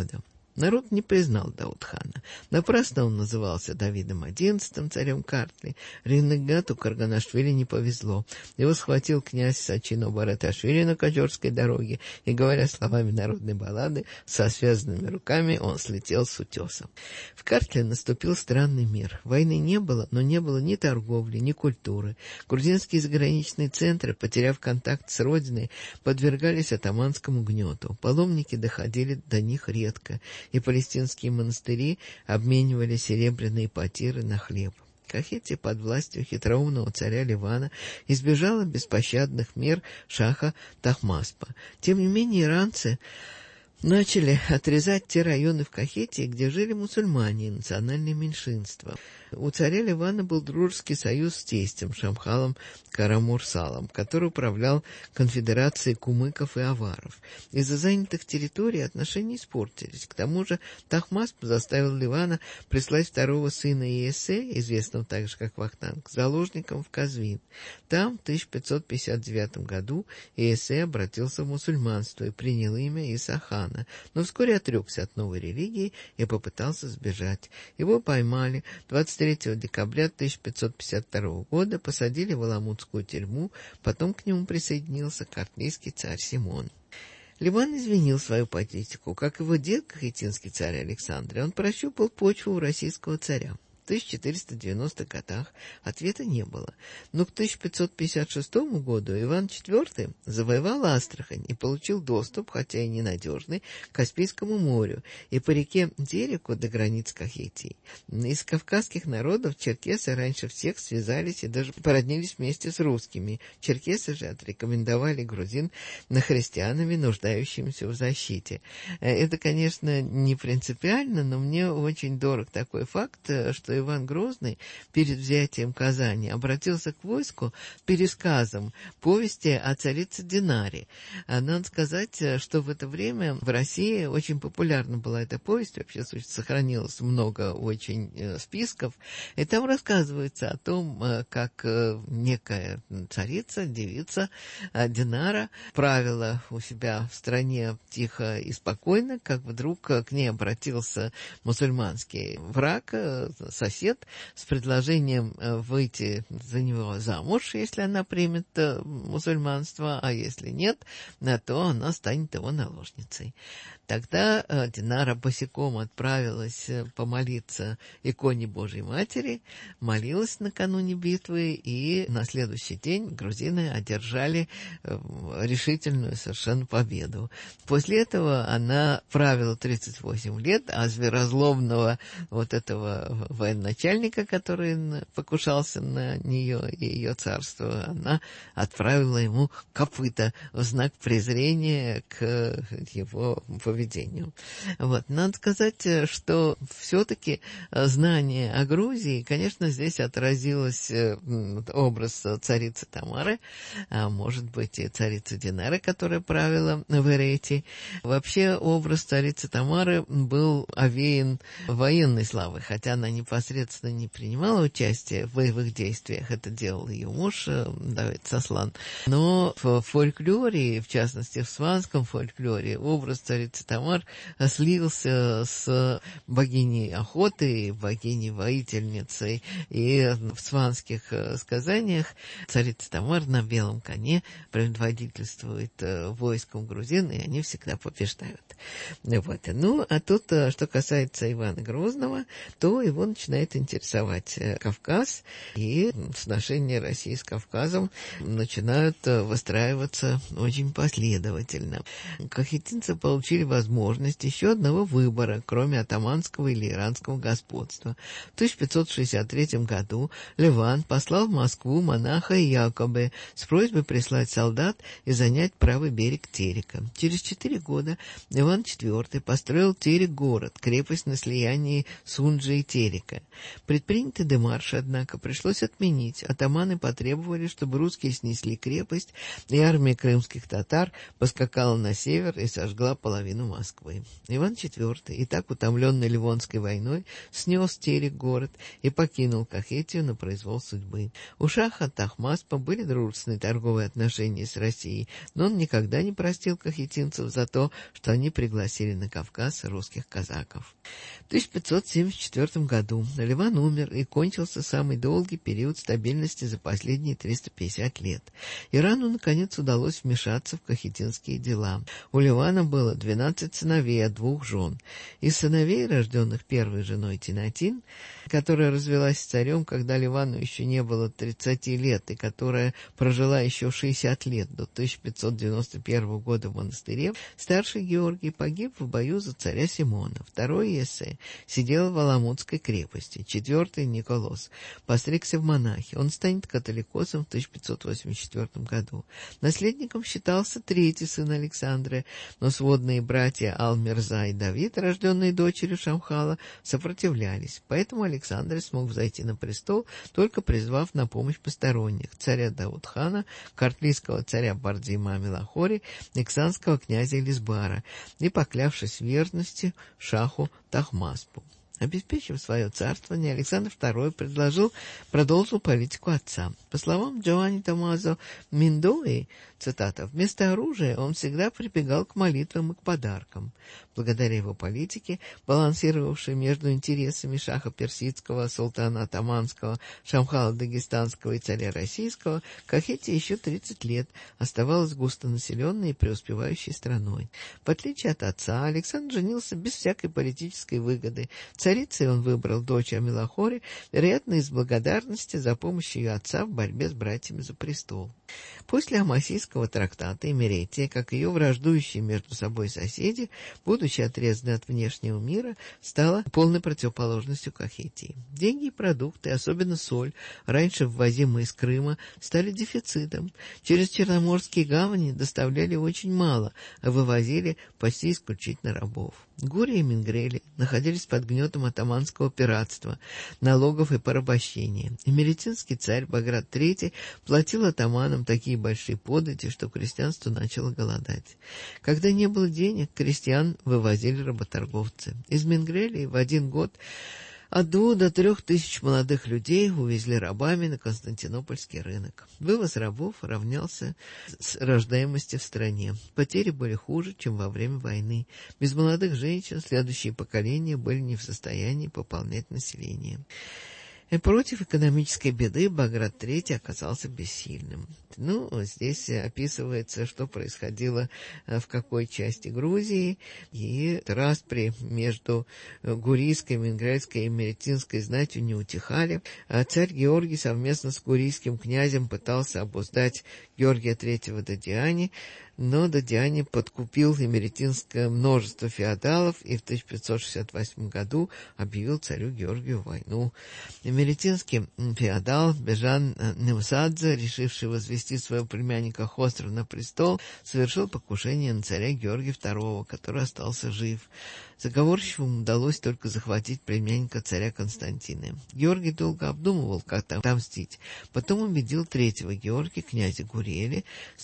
Народ не признал Даут-хана. Напрасно он назывался Давидом XI, царем Картли. Ренегату Карганашвили не повезло. Его схватил князь Сачино Бараташвили на Кочорской дороге, и, говоря словами народной баллады, со связанными руками он слетел с утеса. В Картли наступил странный мир. Войны не было, но не было ни торговли, ни культуры. Грузинские заграничные центры, потеряв контакт с родиной, подвергались атаманскому гнету. Паломники доходили до них редко, и палестинские монастыри обменивали серебряные потиры на хлеб. Кахетия под властью хитроумного царя Ливана избежала беспощадных мер шаха Тахмаспа. Тем не менее, иранцы начали отрезать те районы в Кахетии, где жили мусульмане и национальные меньшинства. У царя Ливана был дружеский союз с тестем Шамхалом Карамурсалом, который управлял конфедерацией кумыков и аваров. Из-за занятых территорий отношения испортились. К тому же Тахмасп заставил Ливана прислать второго сына Иесе, известного также как Вахтанг, заложником в Казвин. Там в 1559 году Иесе обратился в мусульманство и принял имя Исахана, но вскоре отрекся от новой религии и попытался сбежать. Его поймали 23 декабря 1552 года, посадили в Аламутскую тюрьму, потом к нему присоединился картлийский царь Симон. Ливан изменил свою политику. Как его дед, кахетинский царь Александр, он прощупал почву у российского царя. В 1490-х годах ответа не было, но к 1556 году Иван IV завоевал Астрахань и получил доступ, хотя и ненадежный, к Каспийскому морю и по реке Тереку до границ Кахетии. Из кавказских народов черкесы раньше всех связались и даже породнились вместе с русскими. Черкесы же отрекомендовали грузин на христианами, нуждающимися в защите. Это, конечно, не принципиально, но мне очень дорог такой факт, что Иван Грозный перед взятием Казани обратился к войску пересказом повести о царице Динаре. Надо сказать, что в это время в России очень популярна была эта повесть, вообще сохранилось много очень списков, и там рассказывается о том, как некая царица, девица Динара правила у себя в стране тихо и спокойно, как вдруг к ней обратился мусульманский враг, сосед, с предложением выйти за него замуж, если она примет мусульманство, а если нет, то она станет его наложницей. Тогда Динара босиком отправилась помолиться иконе Божьей Матери, молилась накануне битвы, и на следующий день грузины одержали решительную совершенно победу. После этого она правила 38 лет, а зверозлобного вот этого военачальника, который покушался на нее и ее царство, она отправила ему копыта в знак презрения к его поведению. Вот. Надо сказать, что все-таки знание о Грузии, конечно, здесь отразилось образ царицы Тамары, а может быть и царицы Динары, которая правила в Эрете. Вообще образ царицы Тамары был овеян военной славой, хотя она непосредственно не принимала участие в боевых действиях, это делал ее муж Давид Саслан. Но в фольклоре, в частности в сванском фольклоре, образ царицы Тамар слился с богиней охоты, богиней-воительницей, и в сванских сказаниях царица Тамар на белом коне предводительствует войском грузин, и они всегда побеждают. Вот. Ну, а тут, что касается Ивана Грозного, то его начинает интересовать Кавказ, и отношения России с Кавказом начинают выстраиваться очень последовательно. Кахетинцы получили возможность еще одного выбора, кроме атаманского или иранского господства. В 1563 году Ливан послал в Москву монаха Якобе с просьбой прислать солдат и занять правый берег Терека. Через 4 года Иван IV построил Терек-город, крепость на слиянии Сунджи и Терека. Александре. Предпринятый демарш, однако, пришлось отменить. Атаманы потребовали, чтобы русские снесли крепость, и армия крымских татар поскакала на север и сожгла половину Москвы. Иван IV, и так утомленный Ливонской войной, снес Терек-город и покинул Кахетию на произвол судьбы. У шаха Тахмаспа были дружественные торговые отношения с Россией, но он никогда не простил кахетинцев за то, что они пригласили на Кавказ русских казаков. В 1574 году Ливан умер, и кончился самый долгий период стабильности за последние 350 лет. Ирану, наконец, удалось вмешаться в кахетинские дела. У Ливана было 12 сыновей от 2 жен. Из сыновей, рожденных первой женой Тинатин, которая развелась с царем, когда Ливану еще не было 30 лет, и которая прожила еще 60 лет до 1591 года в монастыре, старший Георгий погиб в бою за царя Симона. Второй Ессе сидел в Аламутской крепости. Четвертый Николос постригся в монахи. Он станет католикосом в 1584 году. Наследником считался третий сын Александра, но сводные братья Ал-Мирза и Давид, рожденные дочерью Шамхала, сопротивлялись. Поэтому Александр смог взойти на престол, только призвав на помощь посторонних: царя Даудхана, картлийского царя Бардима Мелахори, никсанского князя Элизбара, и поклявшись в верности шаху Тахмаспу. Обеспечив свое царствование, Александр II продолжил политику отца. По словам Джованни Томмазо Миндои, цитата, «вместо оружия он всегда прибегал к молитвам и к подаркам». Благодаря его политике, балансировавшей между интересами шаха персидского, султана Отоманского, Шамхала Дагестанского и царя Российского, Кахетия еще 30 лет оставалась густонаселенной и преуспевающей страной. В отличие от отца, Александр женился без всякой политической выгоды. Царицей он выбрал дочь Амилахори, вероятно, из благодарности за помощь ее отца в борьбе с братьями за престол. После Амасийского трактата Имеретия, как ее враждующие между собой соседи, будучи отрезаны от внешнего мира, стала полной противоположностью Кахетии. Деньги и продукты, особенно соль, раньше ввозимые из Крыма, стали дефицитом. Через Черноморские гавани доставляли очень мало, а вывозили почти исключительно рабов. Гурия и Мингрели находились под гнетом атаманского пиратства, налогов и порабощения. Имеретинский царь Баграт III платил атаманам такие большие подати, что крестьянство начало голодать. Когда не было денег, крестьян вывозили работорговцы. Из Мингрели в один год от 2 до 3 тысяч молодых людей увезли рабами на Константинопольский рынок. Вывоз рабов равнялся с рождаемости в стране. Потери были хуже, чем во время войны. Без молодых женщин следующие поколения были не в состоянии пополнять население. И против экономической беды Баграт III оказался бессильным. Здесь описывается, что происходило в какой части Грузии, и распри между гурийской, мингрельской и имеретинской знатью не утихали. Царь Георгий совместно с гурийским князем пытался обуздать Георгия III Додиани, но Додиани подкупил имеретинское множество феодалов и в 1568 году объявил царю Георгию войну. Имеретинский феодал Бежан Немсадзе, решивший возвести своего племянника Хосру на престол, совершил покушение на царя Георгия II, который остался жив. Заговорщикам удалось только захватить племянника царя Константина. Георгий долго обдумывал, как отомстить. Потом убедил третьего Георгия, князя Гуриэля, с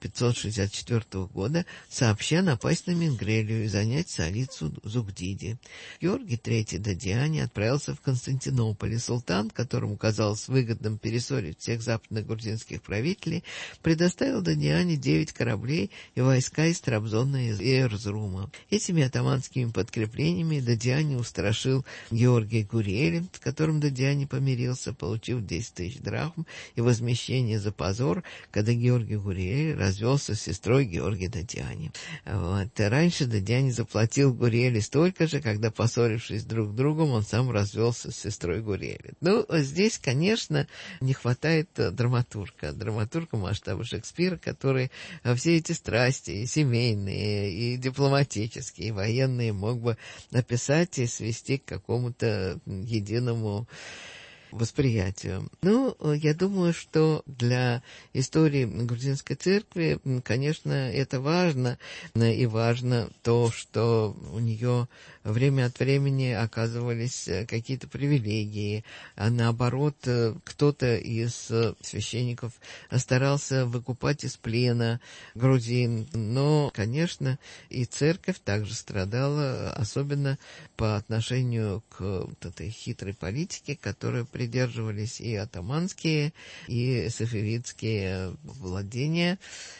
1564 года сообща напасть на Мингрелию и занять столицу Зугдиди. Георгий III Додиани отправился в Константинополь, и султан, которому казалось выгодным перессорить всех западных грузинских правителей, предоставил Додиани 9 кораблей и войска из Трабзона и Эрзрума. Этими атаманскими подкреплениями Додиани устрашил Георгия Гуриэля, с которым Додиани помирился, получив 10 тысяч драхм и возмещение за позор, когда Георгий Гуриэль развелся с сестрой Георгия Додиани. Раньше Додиани заплатил Гуриэлю столько же, когда, поссорившись друг с другом, он сам развелся с сестрой Гуриэля. Здесь, конечно, не хватает драматурга масштаба Шекспира, который все эти страсти, и семейные, и дипломатические, и военные, мог бы написать и свести к какому-то единому восприятию. Ну, я думаю, что для истории грузинской церкви, конечно, это важно, и важно то, что у нее время от времени оказывались какие-то привилегии, а наоборот, кто-то из священников старался выкупать из плена грузин. Но, конечно, и церковь также страдала, особенно по отношению к вот этой хитрой политике, которой придерживались и атаманские, и сафавидские владения.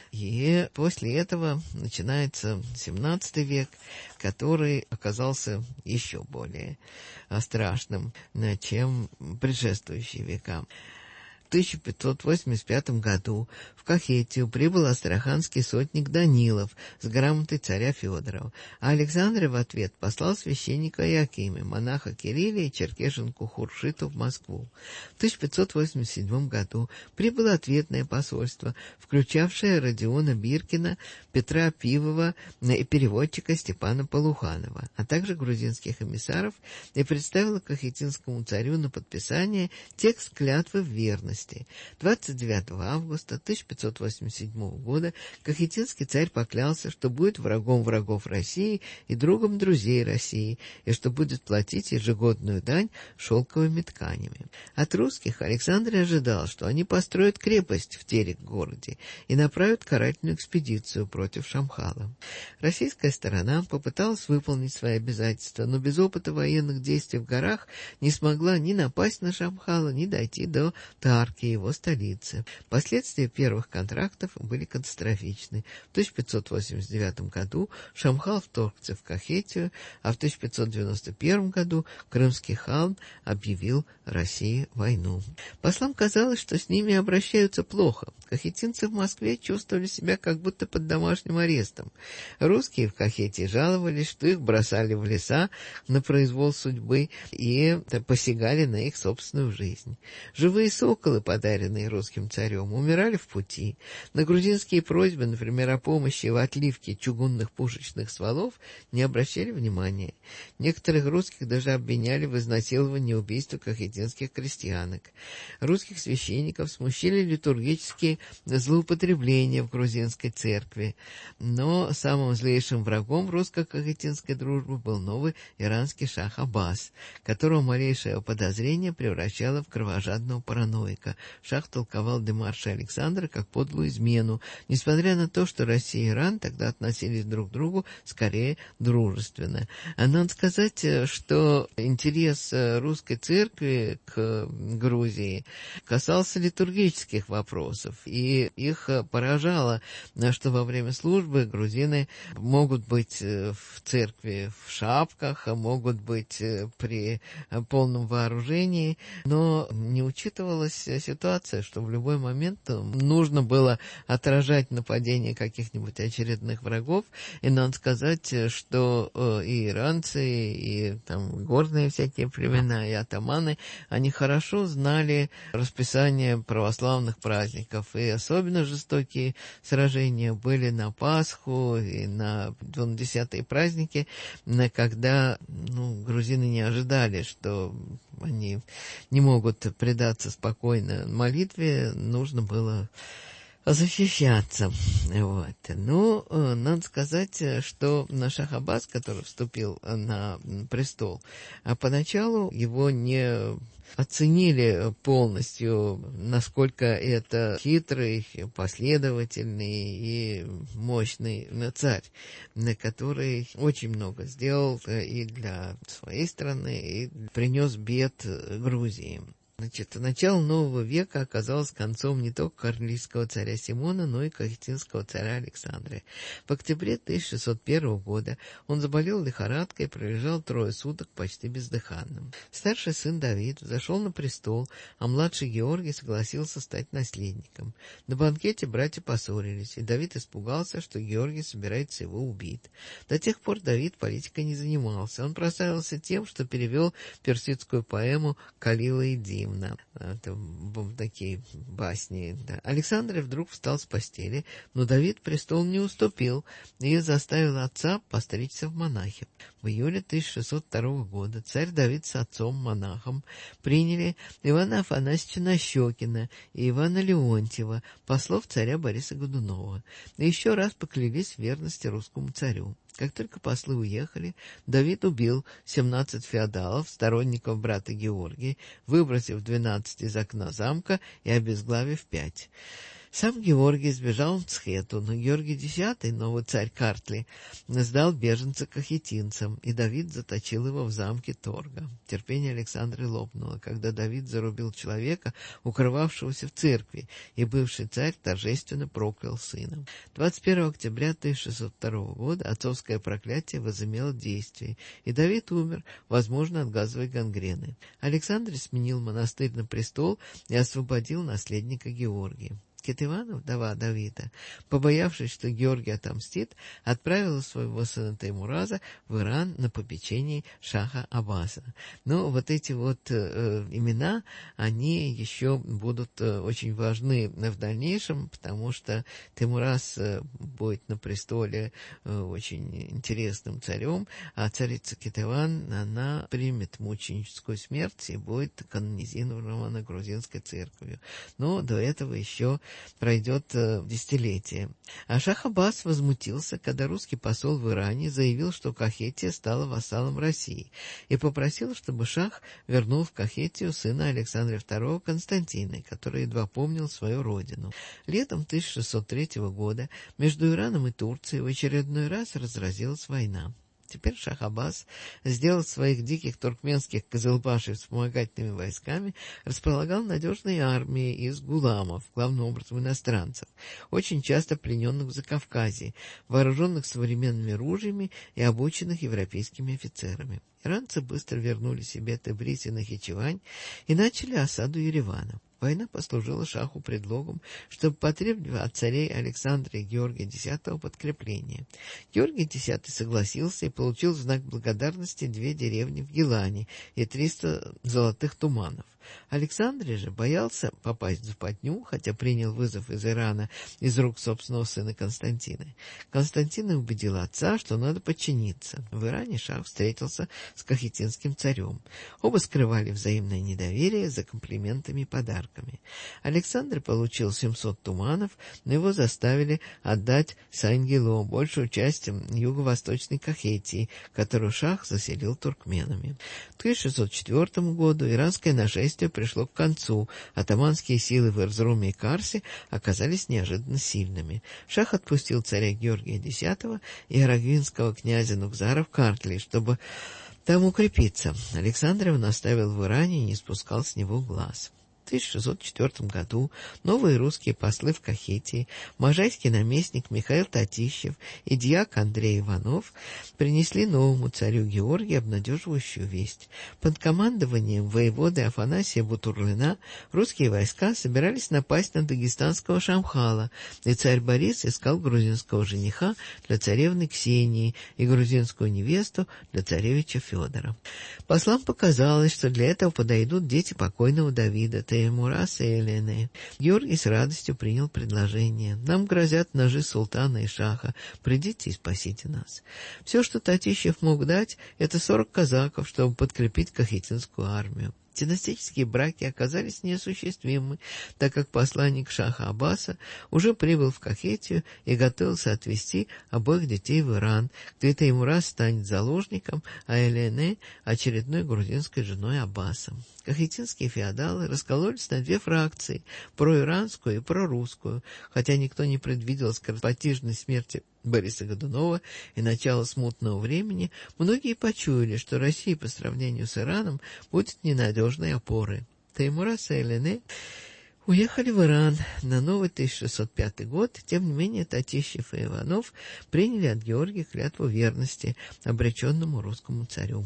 И после этого начинается XVII век, который оказался еще более страшным, чем предшествующие века. В 1585 году в Кахетию прибыл астраханский сотник Данилов с грамотой царя Федора, а Александр в ответ послал священника Иакима, монаха Кирилия и черкешенку Хуршиту в Москву. В 1587 году прибыло ответное посольство, включавшее Родиона Биркина, Петра Пивова и переводчика Степана Полуханова, а также грузинских эмиссаров, и представило кахетинскому царю на подписание текст клятвы в верности. 29 августа 1587 года кахетинский царь поклялся, что будет врагом врагов России и другом друзей России, и что будет платить ежегодную дань шелковыми тканями. От русских Александр ожидал, что они построят крепость в Терек-городе и направят карательную экспедицию против Шамхала. Российская сторона попыталась выполнить свои обязательства, но без опыта военных действий в горах не смогла ни напасть на Шамхала, ни дойти до Тарки, его столицы. Последствия первых контрактов были катастрофичны. В 1589 году Шамхал вторгся в Кахетию, а в 1591 году крымский хан объявил России войну. Послам казалось, что с ними обращаются плохо. Кахетинцы в Москве чувствовали себя как будто под домашним арестом. Русские в Кахетии жаловались, что их бросали в леса на произвол судьбы и посягали на их собственную жизнь. Живые соколы, подаренные русским царем, умирали в пути. На грузинские просьбы, например, о помощи в отливке чугунных пушечных стволов, не обращали внимания. Некоторых русских даже обвиняли в изнасиловании и убийстве кахетинских крестьянок. Русских священников смущали литургические злоупотребления в грузинской церкви. Но самым злейшим врагом русско-кахетинской дружбы был новый иранский шах Аббас, которого малейшее подозрение превращало в кровожадного параноика. Шах толковал демарши Александра как подлую измену, несмотря на то, что Россия и Иран тогда относились друг к другу скорее дружественно. А надо сказать, что интерес русской церкви к Грузии касался литургических вопросов, и их поражало, что во время службы грузины могут быть в церкви в шапках, могут быть при полном вооружении, но не учитывалась ситуация, что в любой момент нужно было отражать нападение каких-нибудь очередных врагов, и надо сказать, что и иранцы, и там горные всякие племена, и атаманы, они хорошо знали расписание православных праздников, и особенно жестокие сражения были на Пасху и на 10-е праздники, когда грузины не ожидали, что они не могут предаться спокойно молитве, нужно было защищаться. Вот. Ну, надо сказать, что шах Аббас, который вступил на престол, поначалу его не оценили полностью, насколько это хитрый, последовательный и мощный царь, который очень много сделал и для своей страны, и принес бед Грузии. Начало нового века оказалось концом не только карлийского царя Симона, но и кахетинского царя Александра. В октябре 1601 года он заболел лихорадкой и пролежал 3 суток почти бездыханным. Старший сын Давид взошел на престол, а младший Георгий согласился стать наследником. На банкете братья поссорились, и Давид испугался, что Георгий собирается его убить. До тех пор Давид политикой не занимался. Он прославился тем, что перевел персидскую поэму «Калила и Дим». Ефимовна. Это такие басни. Да. Александр вдруг встал с постели, но Давид престол не уступил и заставил отца постричься в монахи. В июле 1602 года царь Давид с отцом-монахом приняли Ивана Афанасьевича Нащекина и Ивана Леонтьева, послов царя Бориса Годунова, и еще раз поклялись в верности русскому царю. Как только послы уехали, Давид убил 17 феодалов, сторонников брата Георгия, выбросив 12 из окна замка и обезглавив 5. Сам Георгий сбежал в Мцхету, но Георгий X, новый царь Картли, сдал беженца кахетинцам, и Давид заточил его в замке Торга. Терпение Александра лопнуло, когда Давид зарубил человека, укрывавшегося в церкви, и бывший царь торжественно проклял сына. 21 октября 1602 года отцовское проклятие возымело действие, и Давид умер, возможно, от газовой гангрены. Александр сменил монастырь на престол и освободил наследника Георгия. Кетевана, вдова Давида, побоявшись, что Георгий отомстит, отправила своего сына Теймураза в Иран на попечении шаха Аббаса. Но вот эти вот имена, они еще будут очень важны в дальнейшем, потому что Теймураз будет на престоле очень интересным царем, а царица Кетеван, она примет мученическую смерть и будет канонизирована грузинской церковью. Но до этого еще пройдет десятилетие. А шах Аббас возмутился, когда русский посол в Иране заявил, что Кахетия стала вассалом России, и попросил, чтобы шах вернул в Кахетию сына Александра II Константина, который едва помнил свою родину. Летом 1603 года между Ираном и Турцией в очередной раз разразилась война. Теперь шах Аббас сделал своих диких туркменских кызылбашей вспомогательными войсками, располагал надежной армией из гуламов, главным образом иностранцев, очень часто плененных в Закавказье, вооруженных современными ружьями и обученных европейскими офицерами. Иранцы быстро вернули себе Тебриз и Нахичевань и начали осаду Еревана. Война послужила шаху предлогом, чтобы потребовать от царей Александра и Георгия X подкрепления. Георгий X согласился и получил в знак благодарности 2 деревни в Гилане и 300 золотых туманов. Александр же боялся попасть в западню, хотя принял вызов из Ирана из рук собственного сына Константина. Константин убедил отца, что надо подчиниться. В Иране шах встретился с кахетинским царем. Оба скрывали взаимное недоверие за комплиментами и подарками. Александр получил 700 туманов, но его заставили отдать Сайн-Гило, большую часть юго-восточной Кахетии, которую шах заселил туркменами. В 1604 году иранское нашествие пришло к концу. Атаманские силы в Эрзруме и Карсе оказались неожиданно сильными. Шах отпустил царя Георгия X и арагвинского князя Нукзара в Картли, чтобы там укрепиться. Александр он оставил в Иране и не спускал с него глаз. В 1604 году новые русские послы в Кахетии, можайский наместник Михаил Татищев и дьяк Андрей Иванов принесли новому царю Георгию обнадеживающую весть. Под командованием воеводы Афанасия Бутурлина русские войска собирались напасть на дагестанского Шамхала, и царь Борис искал грузинского жениха для царевны Ксении и грузинскую невесту для царевича Федора. Послам показалось, что для этого подойдут дети покойного Давида, Теймураз и Элене. Георгий с радостью принял предложение. Нам грозят ножи султана и шаха. Придите и спасите нас. Все, что Татищев мог дать, это 40 казаков, чтобы подкрепить кахетинскую армию. Династические браки оказались неосуществимы, так как посланник шаха Аббаса уже прибыл в Кахетию и готовился отвезти обоих детей в Иран, где Теймураз станет заложником, а Элене — очередной грузинской женой Аббаса. Кахетинские феодалы раскололись на 2 фракции – проиранскую и прорусскую, хотя никто не предвидел скоропостижной смерти Бориса Годунова и начала смутного времени, многие почуяли, что Россия по сравнению с Ираном будет ненадежной опорой. Теймураз и Элене уехали в Иран на новый 1605 год, тем не менее Татищев и Иванов приняли от Георгия клятву верности обреченному русскому царю. В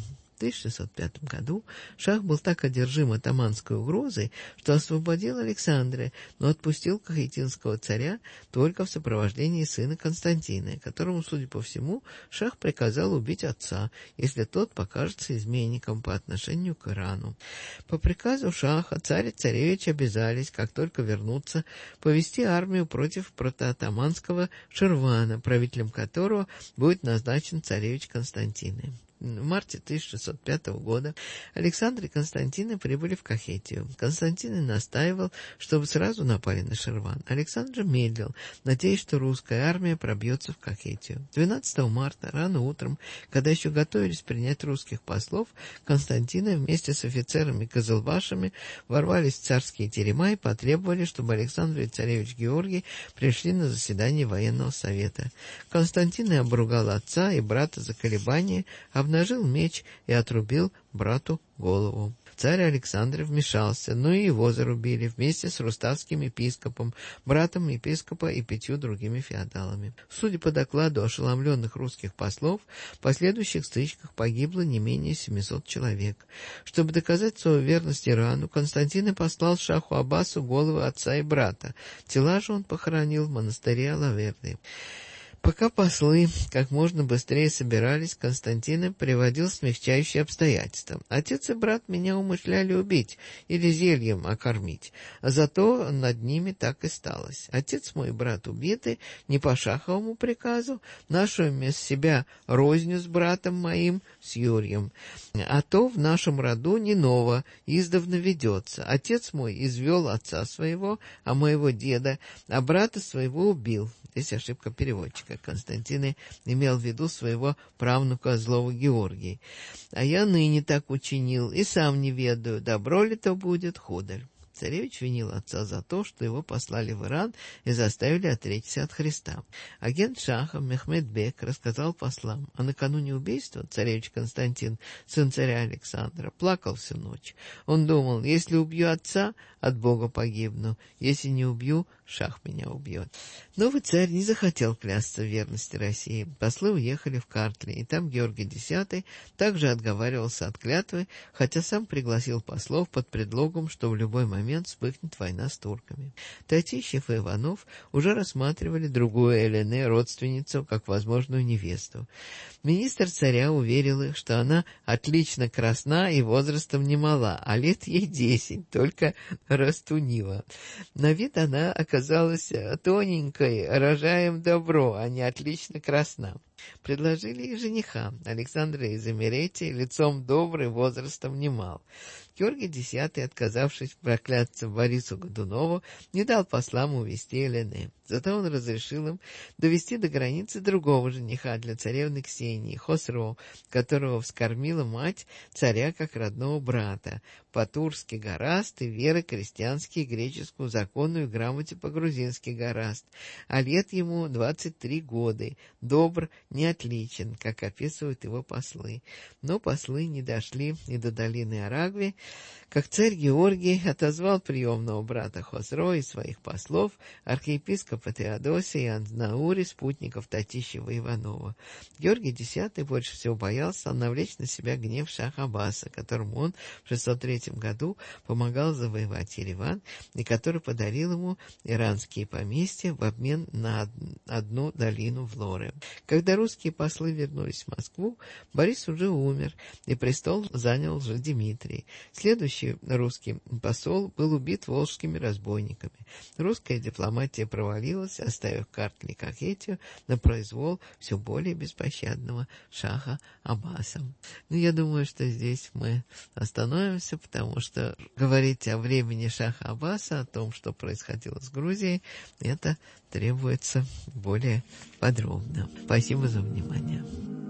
1605 году шах был так одержим атаманской угрозой, что освободил Александрия, но отпустил кахетинского царя только в сопровождении сына Константина, которому, судя по всему, шах приказал убить отца, если тот покажется изменником по отношению к Ирану. По приказу шаха царь и царевич обязались, как только вернутся, повести армию против протоатаманского Ширвана, правителем которого будет назначен царевич Константин. В марте 1605 года Александр и Константин прибыли в Кахетию. Константин настаивал, чтобы сразу напали на Ширван. Александр медлил, надеясь, что русская армия пробьется в Кахетию. 12 марта, рано утром, когда еще готовились принять русских послов, Константин вместе с офицерами и козылбашами ворвались в царские терема и потребовали, чтобы Александр и царевич Георгий пришли на заседание военного совета. Константин обругал отца и брата за колебания, обнажил меч и отрубил брату голову. Царь Александр вмешался, но и его зарубили вместе с руставским епископом, братом епископа и 5 другими феодалами. Судя по докладу ошеломленных русских послов, в последующих стычках погибло не менее 700 человек. Чтобы доказать свою верность Ирану, Константин послал шаху Аббасу головы отца и брата. Тела же он похоронил в монастыре Алаверды. Пока послы как можно быстрее собирались, Константин приводил смягчающие обстоятельства. Отец и брат меня умышляли убить или зельем окормить, а зато над ними так и сталось. Отец мой и брат убиты не по шаховому приказу, нашу вместо себя розню с братом моим, с Юрием. А то в нашем роду не ново, издавна ведется. Отец мой извел отца своего, а моего деда, а брата своего убил. Здесь ошибка переводчика. Константин имел в виду своего правнука злого Георгия. А я ныне так учинил, и сам не ведаю, добро ли то будет, худо ли. Царевич винил отца за то, что его послали в Иран и заставили отречься от Христа. Агент шаха Мехмед Бек рассказал послам, а накануне убийства царевич Константин, сын царя Александра, плакал всю ночь. Он думал, если убью отца, от Бога погибну, если не убью, шах меня убьет. Новый царь не захотел клясться в верности России. Послы уехали в Картли, и там Георгий X также отговаривался от клятвы, хотя сам пригласил послов под предлогом, что в любой момент вспыхнет война с турками. Татищев и Иванов уже рассматривали другую Элене, родственницу, как возможную невесту. Министр царя уверил их, что она отлично красна и возрастом немала, а лет ей 10, только растунила. На вид она оказалась тоненькой, рожаем добро, а не отлично красна. Предложили и жениха, Александра из Эмеретии, лицом добрый, возрастом немал. Георгий X, отказавшись прокляться Борису Годунову, не дал послам увести Элене. Зато он разрешил им довести до границы другого жениха для царевны Ксении, Хосро, которого вскормила мать царя как родного брата, по-турски гораст и веры крестьянские греческую законную грамоте по-грузински гораст, а лет ему 23 года, добр, неотличен, как описывают его послы. Но послы не дошли и до долины Арагви, как царь Георгий отозвал приемного брата Хосро и своих послов, архиепископа Теодосия и Аннаури, спутников Татищева и Иванова. Георгий X больше всего боялся навлечь на себя гнев шаха Аббаса, которому он в 603 году помогал завоевать Ереван, и который подарил ему иранские поместья в обмен на одну долину в Лоре. Когда русские послы вернулись в Москву, Борис уже умер, и престол занял уже Дмитрий. Следующий русский посол был убит волжскими разбойниками. Русская дипломатия провалилась, оставив Картли и Кахетию на произвол все более беспощадного шаха Аббаса. Я думаю, что здесь мы остановимся, потому что говорить о времени шаха Аббаса, о том, что происходило с Грузией, это требуется более подробно. Спасибо за внимание.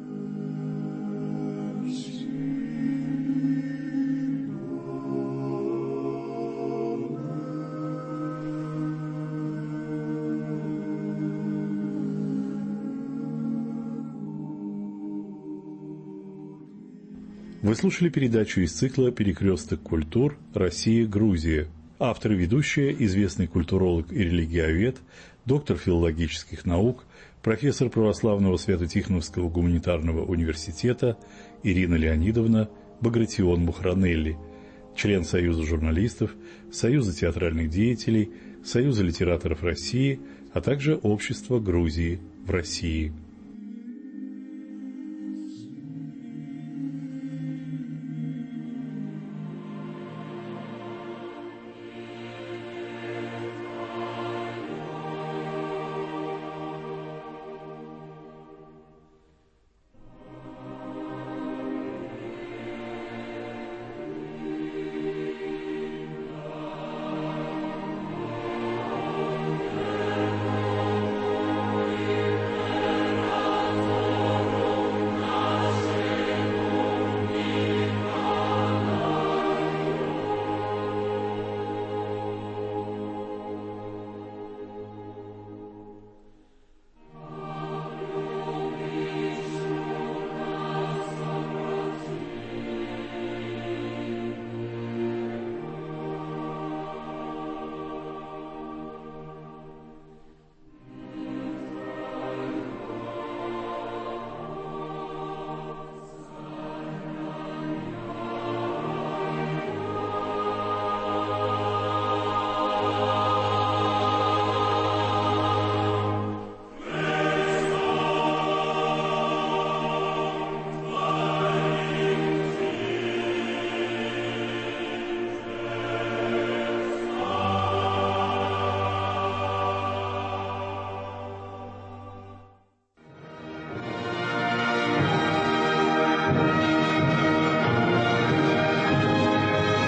Вы слушали передачу из цикла «Перекресток культур. Россия. Грузия». Автор и ведущая, известный культуролог и религиовед, доктор филологических наук, профессор православного Свято-Тихоновского гуманитарного университета Ирина Леонидовна Багратион Мухранелли, член Союза журналистов, Союза театральных деятелей, Союза литераторов России, а также Общества Грузии в России.